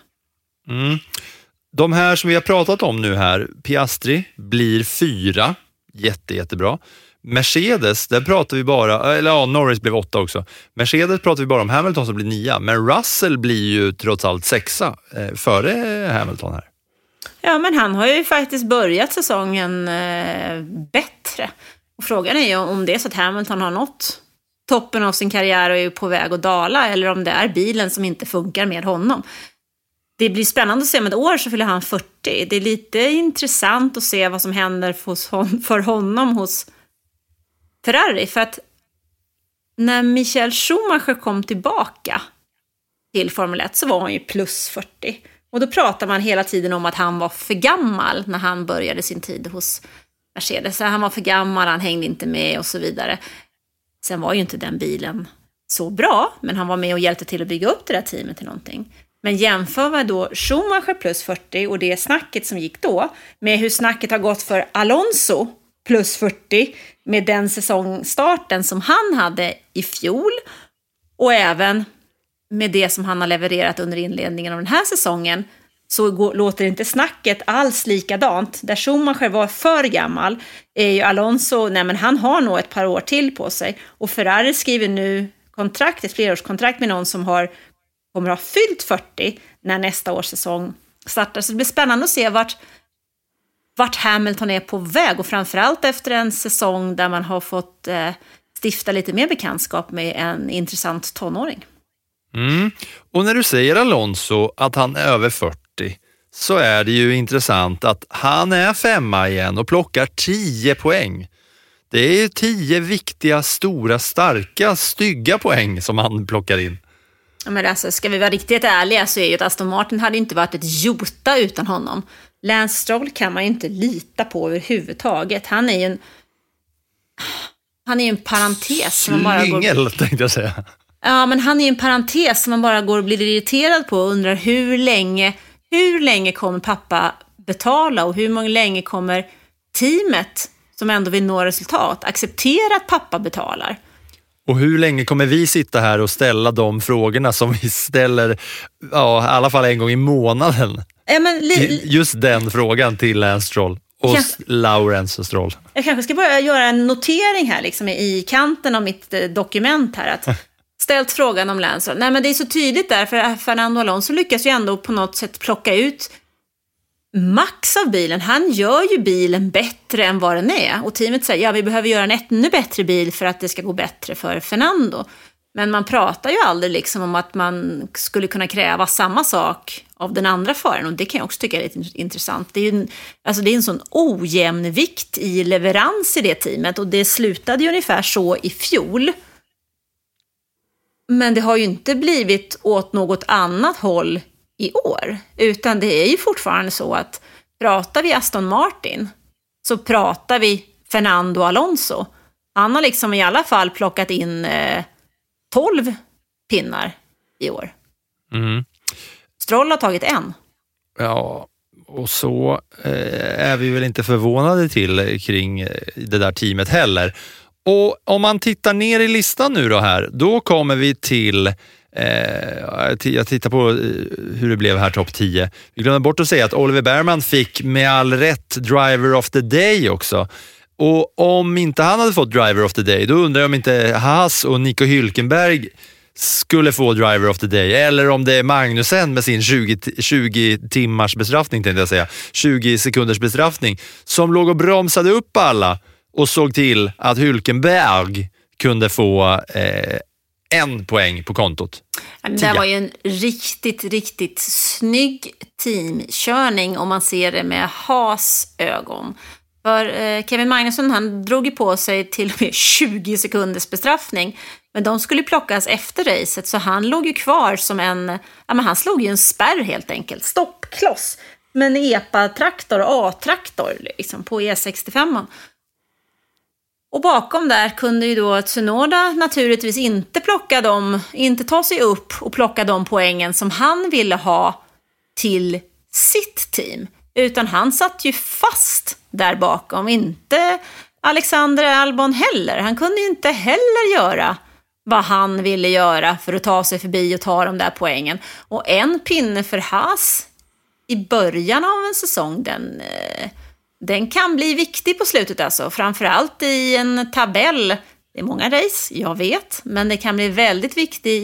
De här som vi har pratat om nu här, Piastri blir 4, jättebra. Mercedes, där pratar vi bara, Norris blev 8 också. Mercedes pratar vi bara om, Hamilton som blir 9, men Russell blir ju trots allt 6 före Hamilton här. Ja, men han har ju faktiskt börjat säsongen bättre. Och frågan är ju om det är så att Hamilton har nått toppen av sin karriär och är på väg att dala, eller om det är bilen som inte funkar med honom. Det blir spännande att se, om ett år så fyller han 40. Det är lite intressant att se vad som händer för honom hos Ferrari. För att när Michael Schumacher kom tillbaka till Formel 1 så var han ju plus 40. Och då pratar man hela tiden om att han var för gammal när han började sin tid hos Mercedes. Så han var för gammal, han hängde inte med och så vidare. Sen var ju inte den bilen så bra, men han var med och hjälpte till att bygga upp det där teamet till någonting. Men jämför vi då Schumacher plus 40 och det snacket som gick då med hur snacket har gått för Alonso plus 40 med den säsongstarten som han hade i fjol, och även med det som han har levererat under inledningen av den här säsongen, så låter inte snacket alls likadant. Där Schumacher var för gammal är ju Alonso, men han har nog ett par år till på sig. Och Ferrari skriver nu ett flerårskontrakt med någon som kommer att ha fyllt 40 när nästa års säsong startar. Så det blir spännande att se vart Hamilton är på väg, och framförallt efter en säsong där man har fått stifta lite mer bekantskap med en intressant tonåring. Och när du säger Alonso att han är över 40, så är det ju intressant att han är 5 igen och plockar 10 poäng. Det är ju 10 viktiga, stora, starka, stygga poäng som han plockar in. Men alltså, ska vi vara riktigt ärliga så är ju att Aston Martin hade inte varit ett jota utan honom. Lance Stroll kan man ju inte lita på överhuvudtaget. Han är ju en parentes som man bara Slyngel, tänkte jag säga. Ja, men han är ju en parentes som man bara går och blir irriterad på och undrar hur länge kommer pappa betala, och hur länge kommer teamet som ändå vill nå resultat, acceptera att pappa betalar. Och hur länge kommer vi sitta här och ställa de frågorna som vi ställer, ja, i alla fall en gång i månaden? Just den frågan till Lance Stroll och Lawrence Stroll. Jag kanske ska börja göra en notering här liksom, i kanten av mitt dokument här. Att ställt frågan om Lance. Nej, men det är så tydligt där, för Fernando Alonso lyckas ju ändå på något sätt plocka ut max av bilen. Han gör ju bilen bättre än vad den är. Och teamet säger, ja, vi behöver göra en ännu bättre bil för att det ska gå bättre för Fernando. Men man pratar ju aldrig liksom om att man skulle kunna kräva samma sak av den andra föraren. Och det kan jag också tycka är lite intressant. Det är ju det är en sån ojämn vikt i leverans i det teamet. Och det slutade ju ungefär så i fjol. Men det har ju inte blivit åt något annat håll i år. Utan det är ju fortfarande så att pratar vi Aston Martin så pratar vi Fernando Alonso. Han har liksom i alla fall plockat in 12 pinnar i år. Mm. Stroll har tagit en. Ja, och så är vi väl inte förvånade kring det där teamet heller. Och om man tittar ner i listan nu då här, då kommer vi till jag tittar på hur det blev här topp 10. Vi glömde bort att säga att Oliver Bearman fick med all rätt Driver of the Day också. Och om inte han hade fått Driver of the Day, då undrar jag om inte Haas och Nico Hülkenberg skulle få Driver of the Day, eller om det är Magnussen med sin 20 timmars bestraffning, tänkte jag säga, 20 sekunders bestraffning, som låg och bromsade upp alla och såg till att Hülkenberg kunde få 1 poäng på kontot. Det var ju en riktigt snygg teamkörning om man ser det med Haas ögon. För Kevin Magnussen, han drog ju på sig till och med 20 sekunders bestraffning. Men de skulle plockas efter racet, så han låg ju kvar som han slog ju en spärr helt enkelt. Stoppkloss med en EPA-traktor, A-traktor liksom, på E65. Och bakom där kunde ju då Tsunoda naturligtvis inte ta sig upp och plocka de poängen som han ville ha till sitt team. Utan han satt ju fast där bakom. Inte Alexander Albon heller. Han kunde ju inte heller göra vad han ville göra för att ta sig förbi och ta de där poängen. Och en pinne för Haas i början av en säsong, den kan bli viktig på slutet alltså. Framförallt i en tabell. Det är många race, jag vet. Men det kan bli väldigt viktigt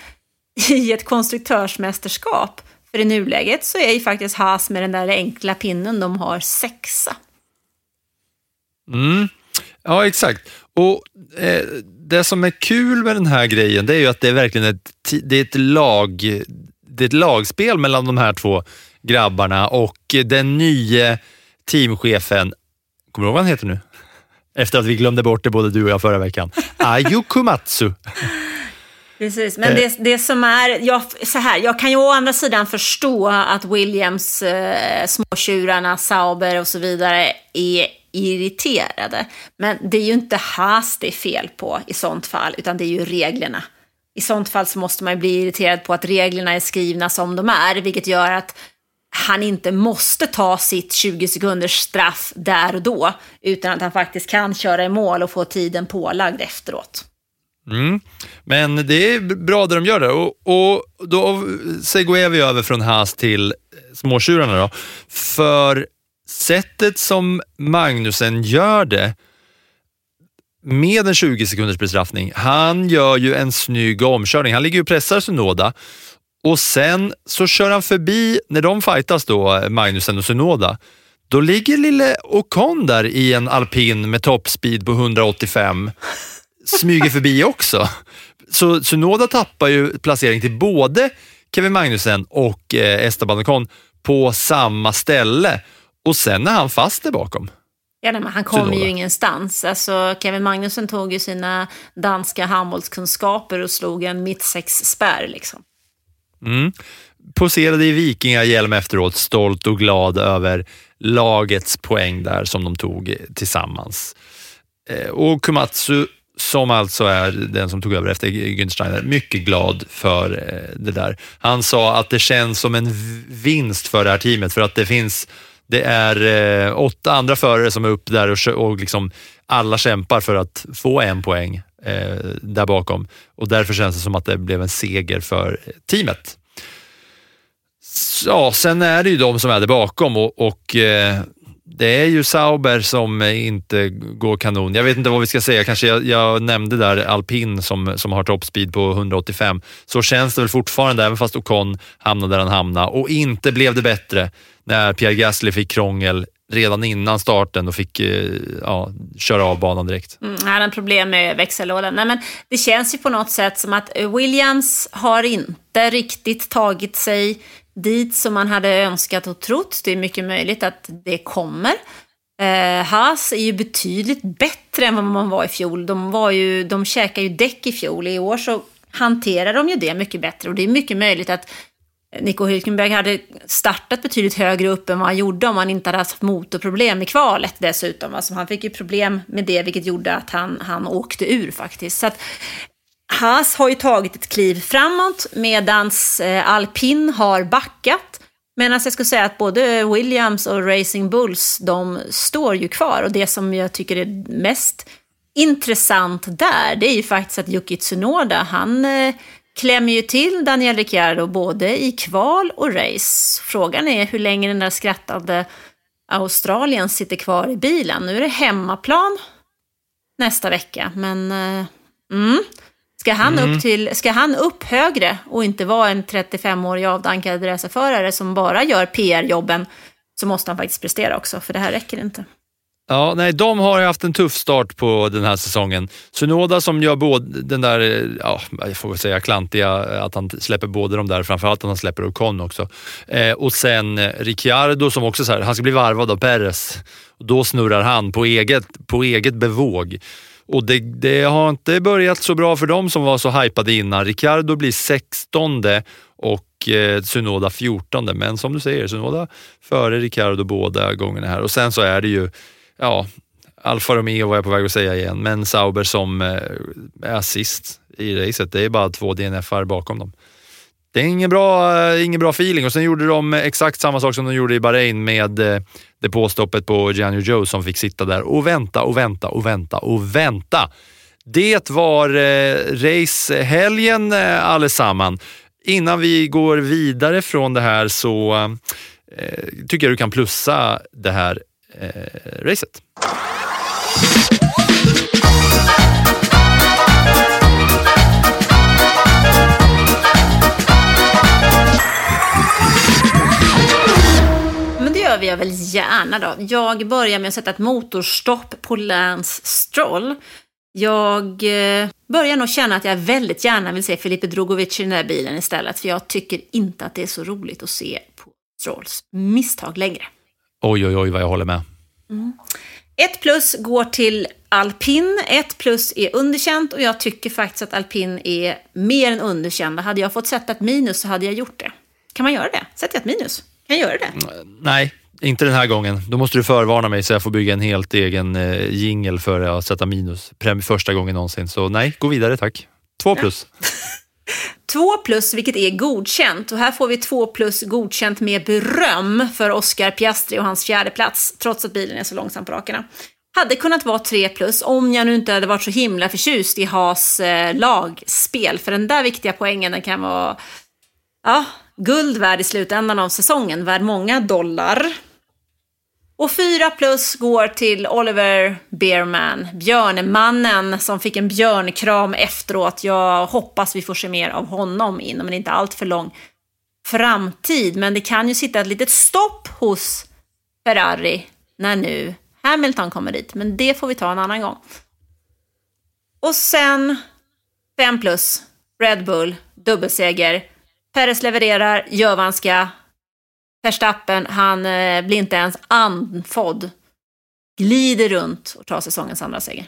i ett konstruktörsmästerskap. För i nuläget så är ju faktiskt Haas med den där enkla pinnen, de har 6. Ja, exakt. Och det som är kul med den här grejen, det är ju att det är verkligen ett lagspel mellan de här två grabbarna och den nya teamchefen, kommer du ihåg vad han heter nu? Efter att vi glömde bort det både du och jag förra veckan. Ayuko Komatsu. Precis, men det som är jag kan ju å andra sidan förstå att Williams, småtjurarna, Sauber och så vidare är irriterade. Men det är ju inte Haas det är fel på i sånt fall, utan det är ju reglerna. I sånt fall så måste man ju bli irriterad på att reglerna är skrivna som de är, vilket gör att han inte måste ta sitt 20 sekunders straff där och då, utan att han faktiskt kan köra i mål och få tiden pålagd efteråt. Men det är bra det de gör det. Och då går vi över från Haas till småtjurarna då. För sättet som Magnussen gör det med en 20 sekunders bestraffning, han gör ju en snygg omkörning. Han ligger ju och pressar Tsunoda. Och sen så kör han förbi, när de fightas då, Magnussen och Tsunoda, då ligger lille Ocon där i en alpin med toppspeed på 185, smyger förbi också. Så Tsunoda tappar ju placering till både Kevin Magnussen och Esteban Ocon på samma ställe. Och sen är han fast där bakom. Ja, men han kommer ju ingenstans. Alltså, Kevin Magnussen tog ju sina danska handbollskunskaper och slog en mittsex-spärr liksom. Poserade i vikingahjälm efteråt, stolt och glad över lagets poäng där som de tog tillsammans. Och Komatsu, som alltså är den som tog över efter Günther Steiner, mycket glad för det där. Han sa att det känns som en vinst för det här teamet, för att det finns Det är 8 andra förare som är upp där och liksom alla kämpar för att få en poäng där bakom. Och därför känns det som att det blev en seger för teamet. Ja, sen är det ju de som är där bakom och det är ju Sauber som inte går kanon. Jag vet inte vad vi ska säga. Kanske jag nämnde där Alpin som har toppspeed på 185. Så känns det väl fortfarande, även fast Ocon hamnade där han hamnade. Och inte blev det bättre när Pierre Gasly fick krångel redan innan starten och fick köra av banan direkt. Han hade problem med växellådan. Nej, men det känns ju på något sätt som att Williams har inte riktigt tagit sig dit som man hade önskat och trott. Det är mycket möjligt att det kommer. Haas är ju betydligt bättre än vad man var i fjol. De käkar ju däck i fjol. I år så hanterar de ju det mycket bättre. Och det är mycket möjligt att Nico Hülkenberg hade startat betydligt högre upp än vad han gjorde om han inte hade haft motorproblem i kvalet dessutom. Alltså han fick ju problem med det, vilket gjorde att han åkte ur faktiskt. Så att Haas har ju tagit ett kliv framåt medans Alpin har backat. Men jag skulle säga att både Williams och Racing Bulls, de står ju kvar. Och det som jag tycker är mest intressant där, det är ju faktiskt att Yuki Tsunoda, han klämmer ju till Daniel Ricciardo både i kval och race. Frågan är hur länge den där skrattade Australien sitter kvar i bilen. Nu är det hemmaplan nästa vecka, men ska han upp högre och inte vara en 35-årig avdankad racerförare som bara gör PR-jobben, så måste han faktiskt prestera också, för det här räcker inte. Ja, nej, de har haft en tuff start på den här säsongen. Tsunoda som gör både den där, jag får väl säga klantiga, att han släpper både de där, framförallt att han släpper Ocon också. Och sen Ricciardo som också så här, han ska bli varvad av Perez. Och då snurrar han på eget bevåg. Och det har inte börjat så bra för dem som var så hypade innan. Ricciardo blir 16:e och Tsunoda 14:e. Men som du säger, Tsunoda före Ricciardo båda gångerna här. Och sen så är det ju, Alfa Romeo var jag på väg att säga igen. Men Sauber som är sist i racet. Det är bara 2 DNF:ar bakom dem. Det är ingen bra feeling. Och sen gjorde de exakt samma sak som de gjorde i Bahrain med det påstoppet på Gianni Joe som fick sitta där och vänta. Det var racehelgen allesamman. Innan vi går vidare från det här så tycker jag du kan plussa det här racet. Gör vi väl gärna då. Jag börjar med att sätta ett motorstopp på Lance Stroll. Jag börjar nog känna att jag väldigt gärna vill se Felipe Drugovich i den där bilen istället. För jag tycker inte att det är så roligt att se på Strolls misstag längre. Oj, vad jag håller med. 1+ går till Alpin. 1+ är underkänt och jag tycker faktiskt att Alpin är mer än underkänd. Hade jag fått sätta ett minus så hade jag gjort det. Kan man göra det? Sätter jag ett minus? Kan jag göra det? Nej, inte den här gången. Då måste du förvarna mig så jag får bygga en helt egen jingle för att sätta minus. Första gången någonsin. Så nej, gå vidare tack. 2+. 2+, vilket är godkänt. Och här får vi 2+ godkänt med beröm för Oscar Piastri och hans 4:e plats. Trots att bilen är så långsam på rakerna. Hade kunnat vara 3+ om jag nu inte hade varit så himla förtjust i Haas lagspel. För den där viktiga poängen, den kan vara guld värd i slutändan av säsongen. Värd många dollar. Och 4+ går till Oliver Bearman, björnemannen som fick en björnkram efteråt. Jag hoppas vi får se mer av honom inom en inte allt för lång framtid. Men det kan ju sitta ett litet stopp hos Ferrari när nu Hamilton kommer dit. Men det får vi ta en annan gång. Och sen 5+, Red Bull, dubbelseger. Perez levererar, gör vad han ska. Verstappen, han blir inte ens andfådd. Glider runt och tar säsongens andra seger.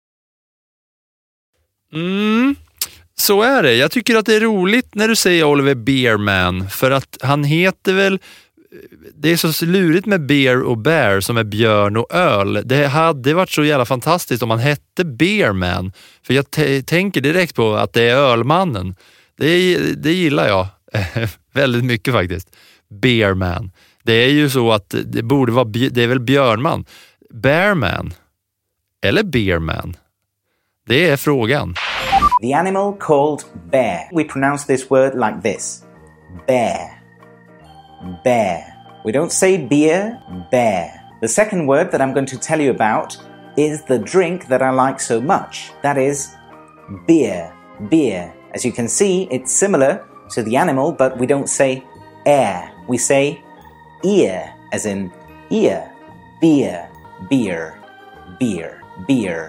Så är det. Jag tycker att det är roligt när du säger Oliver Bearman. För att han heter väl... Det är så lurigt med beer och bear som är björn och öl. Det hade varit så jävla fantastiskt om han hette Bearman. För jag tänker direkt på att det är ölmannen. Det gillar jag väldigt mycket faktiskt. Bearman. Det är ju så att det borde vara, det är väl Björnman. Bearman eller Beerman? Det är frågan. The animal called bear. We pronounce this word like this. Bear. Bear. We don't say beer, bear. The second word that I'm going to tell you about is the drink that I like so much. That is beer. Beer. As you can see, it's similar to the animal, but we don't say air. We say ear, as in ear. Beer. Beer. Beer. Beer.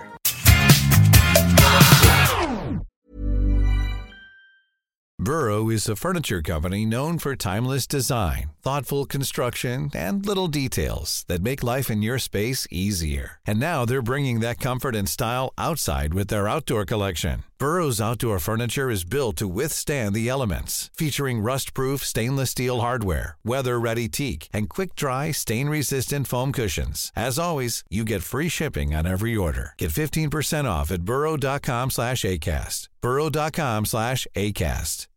Burrow is a furniture company known for timeless design, thoughtful construction, and little details that make life in your space easier. And now they're bringing that comfort and style outside with their outdoor collection. Burrow's outdoor furniture is built to withstand the elements, featuring rust-proof stainless steel hardware, weather-ready teak, and quick-dry, stain-resistant foam cushions. As always, you get free shipping on every order. Get 15% off at burrow.com/ACAST. burrow.com/ACAST.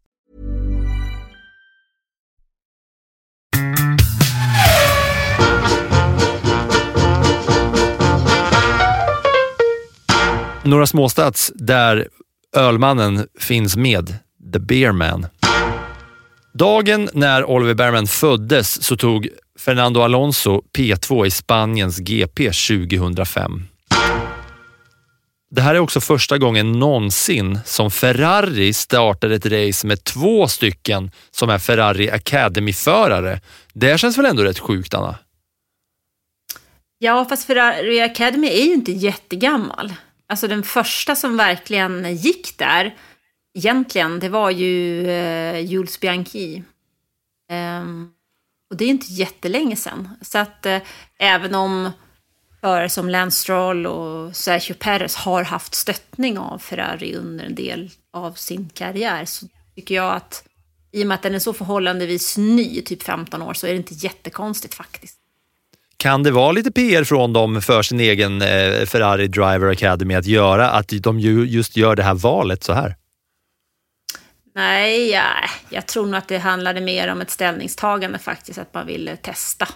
Några småstats där ölmannen finns med, The Beerman. Dagen när Oliver Bearman föddes så tog Fernando Alonso P2 i Spaniens GP 2005. Det här är också första gången någonsin som Ferrari startar ett race med 2 stycken som är Ferrari Academy-förare. Det känns väl ändå rätt sjukt, Anna? Ja, fast Ferrari Academy är ju inte jättegammal. Alltså den första som verkligen gick där, egentligen, det var ju Jules Bianchi. Och det är inte jättelänge sedan. Så att även om förare som Lance Stroll och Sergio Perez har haft stöttning av Ferrari under en del av sin karriär, så tycker jag att i och med att den är så förhållandevis ny, typ 15 år, så är det inte jättekonstigt faktiskt. Kan det vara lite PR från dem för sin egen Ferrari Driver Academy att göra att de just gör det här valet så här? Nej, jag tror nog att det handlade mer om ett ställningstagande faktiskt, att man ville testa.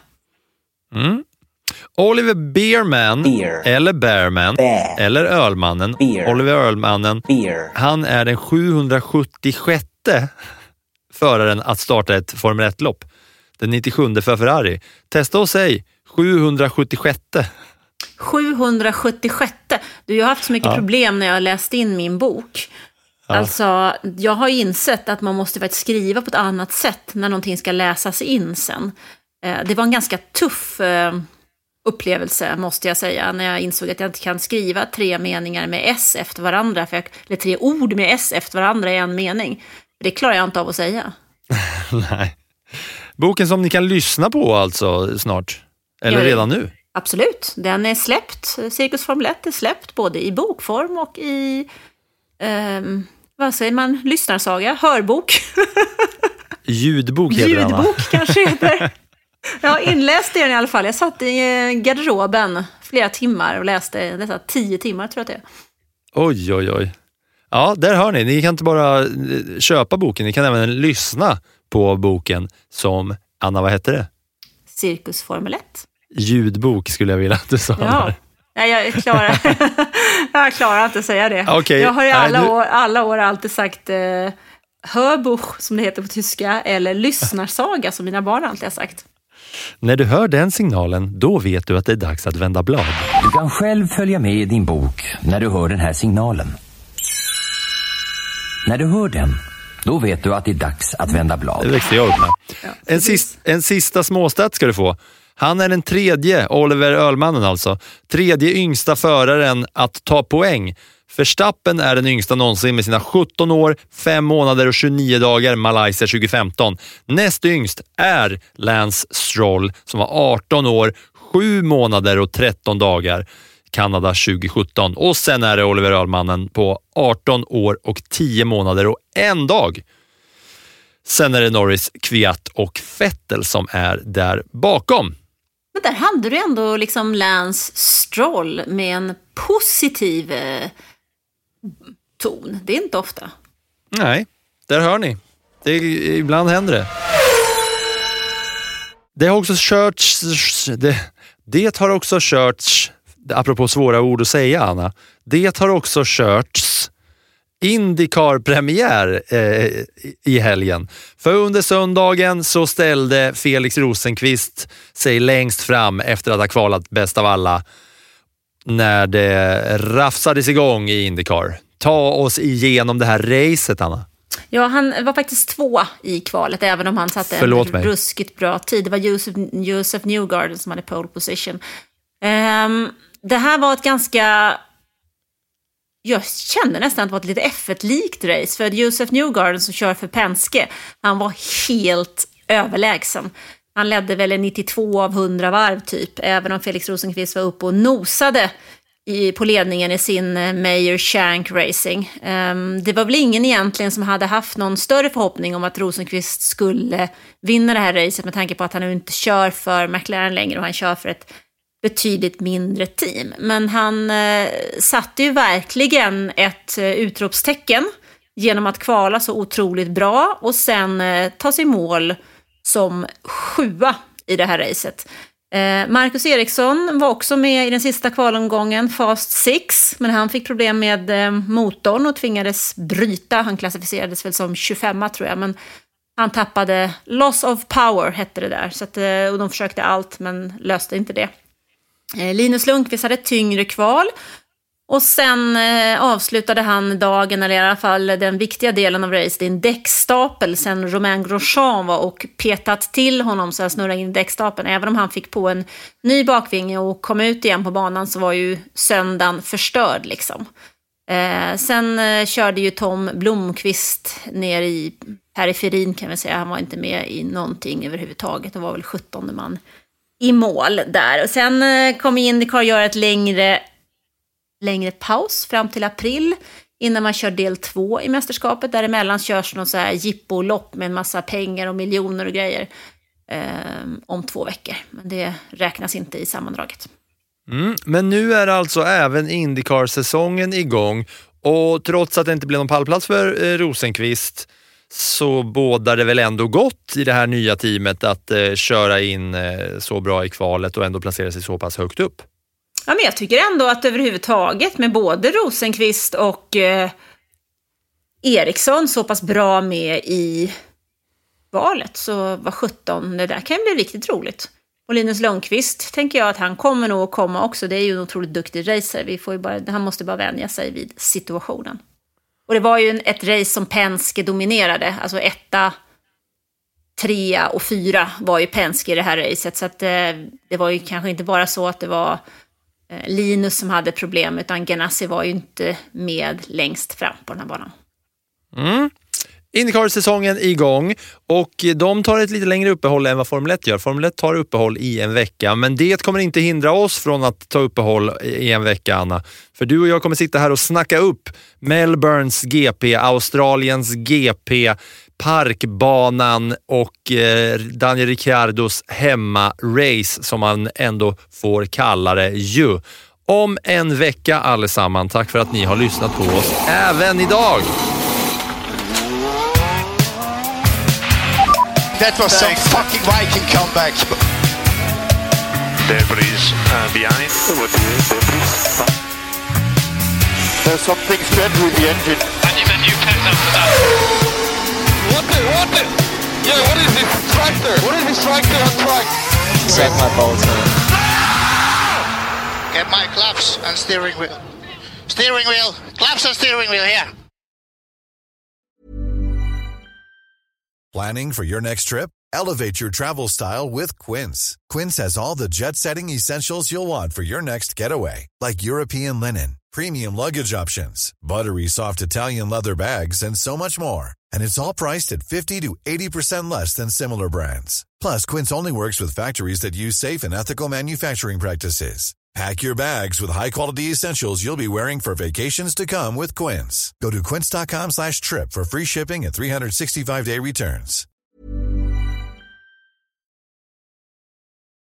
Oliver Beerman, eller Bearman, eller ölmannen, Oliver Ölmannen, han är den 776 föraren att starta ett Formel 1-lopp. Den 97 för Ferrari. Testa och säg 776. 776. Jag har haft så mycket problem när jag har läst in min bok. Ja. Alltså, jag har insett att man måste faktiskt skriva på ett annat sätt när någonting ska läsas in sen. Det var en ganska tuff upplevelse, måste jag säga, när jag insåg att jag inte kan skriva 3 meningar med S efter varandra, eller 3 ord med S efter varandra i en mening. Det klarar jag inte av att säga. Nej. Boken som ni kan lyssna på alltså snart, eller redan nu? Absolut, den är släppt. Cirkus Formel 1 är släppt både i bokform och i vad säger man, lyssnarsaga, hörbok. Ljudbok heter den, va? Ljudbok kanske heter. Jag inläste den i alla fall. Jag satt i garderoben flera timmar och läste dessa 10 timmar, tror jag att det är. Oj. Ja, där hör ni. Ni kan inte bara köpa boken, ni kan även lyssna på boken som, Anna, vad heter det? Cirkus Formel 1. Ljudbok skulle jag vilja att du sa. Ja. Nej, jag klarar inte att säga det. Okay. Jag har i alla år alltid sagt Hörbuch, som det heter på tyska, eller lyssnarsaga, som mina barn alltid har sagt. När du hör den signalen, då vet du att det är dags att vända blad. Du kan själv följa med i din bok när du hör den här signalen. När du hör den, då vet du att det är dags att vända blad. Det växte jag upp med. Ja, en sista småstat ska du få. Han är den 3:e, Oliver Ölmannen alltså, 3:e yngsta föraren att ta poäng. Verstappen är den yngsta någonsin med sina 17 år, 5 månader och 29 dagar, Malaysia 2015. Näst yngst är Lance Stroll som var 18 år, 7 månader och 13 dagar, Kanada 2017. Och sen är det Oliver Ölmannen på 18 år och 10 månader och 1 dag. Sen är det Norris, Kvyat och Vettel som är där bakom. Men där hade du ändå liksom Lance Stroll med en positiv ton. Det är inte ofta. Nej, där hör ni. Ibland händer det. Det har också körts, apropå svåra ord att säga, Anna. Det har också körts IndyCar-premiär i helgen. För under söndagen så ställde Felix Rosenqvist sig längst fram efter att ha kvalat bäst av alla när det rafsades igång i IndyCar. Ta oss igenom det här racet, Anna. Ja, han var faktiskt 2 i kvalet, även om han satte en ruskigt bra tid. Det var Joseph Newgarden som hade pole position. Det här var ett ganska... Jag kände nästan att det var ett lite F1-likt race. För Joseph Newgarden som kör för Penske, han var helt överlägsen. Han ledde väl 92 av 100 varv typ. Även om Felix Rosenqvist var uppe och nosade på ledningen i sin Meyer Shank Racing. Det var väl ingen egentligen som hade haft någon större förhoppning om att Rosenqvist skulle vinna det här racet, med tanke på att han nu inte kör för McLaren längre och han kör för ett betydligt mindre team. Men han satte ju verkligen ett utropstecken genom att kvala så otroligt bra och sen ta sig mål som 7:a i det här racet. Marcus Eriksson var också med i den sista kvalomgången, Fast 6, men han fick problem med motorn och tvingades bryta. Han klassificerades väl som 25 tror jag, men han tappade loss of power hette det där, så att, och de försökte allt men löste inte det. Linus Lundqvist hade ett tyngre kval och sen avslutade han dagen, eller i alla fall den viktiga delen av racet, i en däckstapel sen Romain Grosjean var och petat till honom så han snurrade in i däckstapeln. Även om han fick på en ny bakvinge och kom ut igen på banan så var ju söndagen förstörd liksom. Sen körde ju Tom Blomqvist ner i periferin kan vi säga. Han var inte med i någonting överhuvudtaget och var väl 17:e man i mål där. Och sen kom IndyCar göra ett längre paus fram till april innan man kör del 2 i mästerskapet. Däremellan körs någon så här jippolopp med en massa pengar och miljoner och grejer om 2 veckor. Men det räknas inte i sammandraget. Men nu är alltså även IndyCar-säsongen igång och trots att det inte blev någon pallplats för Rosenqvist så bådar det väl ändå gott i det här nya teamet att köra in så bra i kvalet och ändå placera sig så pass högt upp. Ja, men jag tycker ändå att överhuvudtaget med både Rosenqvist och Eriksson så pass bra med i valet, så var 17, det där kan bli riktigt roligt. Och Linus Lundqvist tänker jag att han kommer nog att komma också. Det är ju en otroligt duktig racer. Han måste bara vänja sig vid situationen. Och det var ju ett race som Penske dominerade. Alltså 1, 3 och 4 var ju Penske i det här racet. Så att det var ju kanske inte bara så att det var Linus som hade problem, utan Ganassi var ju inte med längst fram på den här banan. IndyCar-säsongen igång och de tar ett lite längre uppehåll än vad Formel 1 gör. Formel 1 tar uppehåll i en vecka, men det kommer inte hindra oss från att ta uppehåll i en vecka, Anna. För du och jag kommer sitta här och snacka upp Melbournes GP, Australiens GP, parkbanan och Daniel Ricciardos hemma-race som man ändå får kalla det ju. Om en vecka allesammans. Tack för att ni har lyssnat på oss även idag. That was some fucking Viking comeback. Debris behind. There's something strange with the engine. And you pent up for that. What the? Yeah, what is this tractor? What is this tractor on track? Set my balls man. Get my claps and steering wheel. Steering wheel. Claps and steering wheel here. Planning for your next trip? Elevate your travel style with Quince. Quince has all the jet-setting essentials you'll want for your next getaway, like European linen, premium luggage options, buttery soft Italian leather bags, and so much more. And it's all priced at 50 to 80% less than similar brands. Plus, Quince only works with factories that use safe and ethical manufacturing practices. Pack your bags with high-quality essentials you'll be wearing for vacations to come with Quince. Go to quince.com/trip for free shipping and 365-day returns.